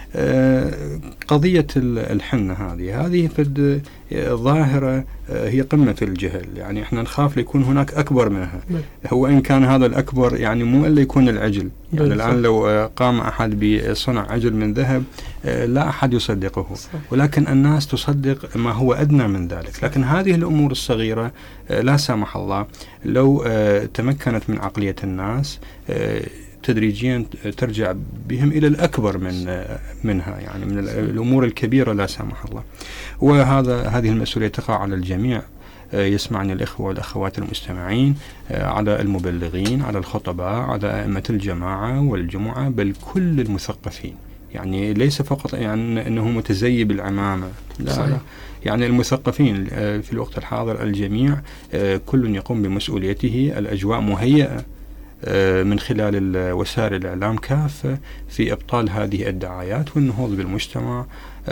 قضية الحنة هذه في ظاهرة هي قمة الجهل، يعني احنا نخاف ليكون هناك أكبر منها. هو إن كان هذا الأكبر يعني مو إلا يكون العجل، يعني الآن لو قام أحد بصنع عجل من ذهب لا أحد يصدقه، ولكن الناس تصدق ما هو أدنى من ذلك. لكن هذه الأمور الصغيرة لا سامح الله لو تمكنت من عقلية الناس تدريجيا ترجع بهم إلى الأكبر منها، يعني من الأمور الكبيرة لا سامح الله. هذه المسؤولية تقع على الجميع. يسمعني الإخوة والأخوات المستمعين، على المبلغين، على الخطباء، على أئمة الجماعة والجمعة، بل كل المثقفين. يعني ليس فقط يعني أنه متزيي بالعمامة، لا، يعني المثقفين في الوقت الحاضر الجميع كل يقوم بمسؤوليته. الأجواء مهيئة من خلال وسائل الإعلام كافة في إبطال هذه الدعايات والنهوض بالمجتمع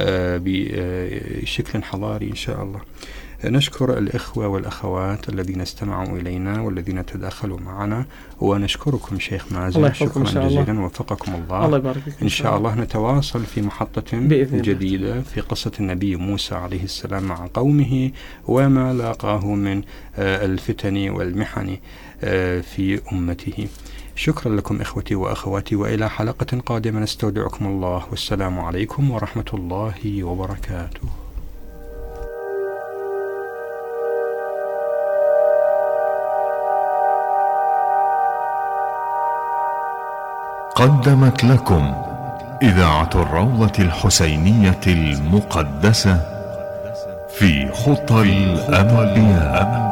بشكل حضاري إن شاء الله. نشكر الإخوة والأخوات الذين استمعوا إلينا والذين تداخلوا معنا، ونشكركم شيخ مازن، شكرا جزيلا، وفقكم الله. الله يبارك فيك. إن شاء الله نتواصل في محطة جديدة في قصة النبي موسى عليه السلام مع قومه وما لاقاه من الفتن والمحن في أمته. شكرا لكم إخوتي وأخواتي، وإلى حلقة قادمة نستودعكم الله، والسلام عليكم ورحمة الله وبركاته. قدمت لكم إذاعة الروضة الحسينية المقدسة في خطى الأنبياء.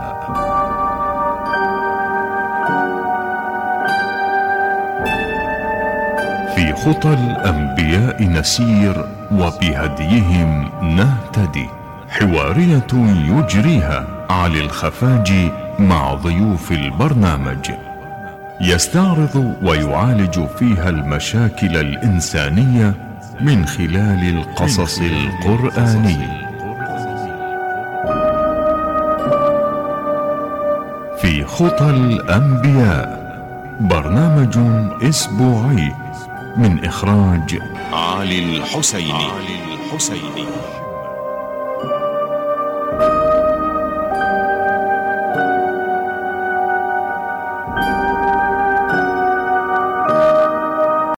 في خطى الأنبياء نسير وبهديهم نهتدي، حوارية يجريها علي الخفاجي مع ضيوف البرنامج، يستعرض ويعالج فيها المشاكل الإنسانية من خلال القصص القرآني. في خطى الأنبياء، برنامج أسبوعي من إخراج علي الحسيني.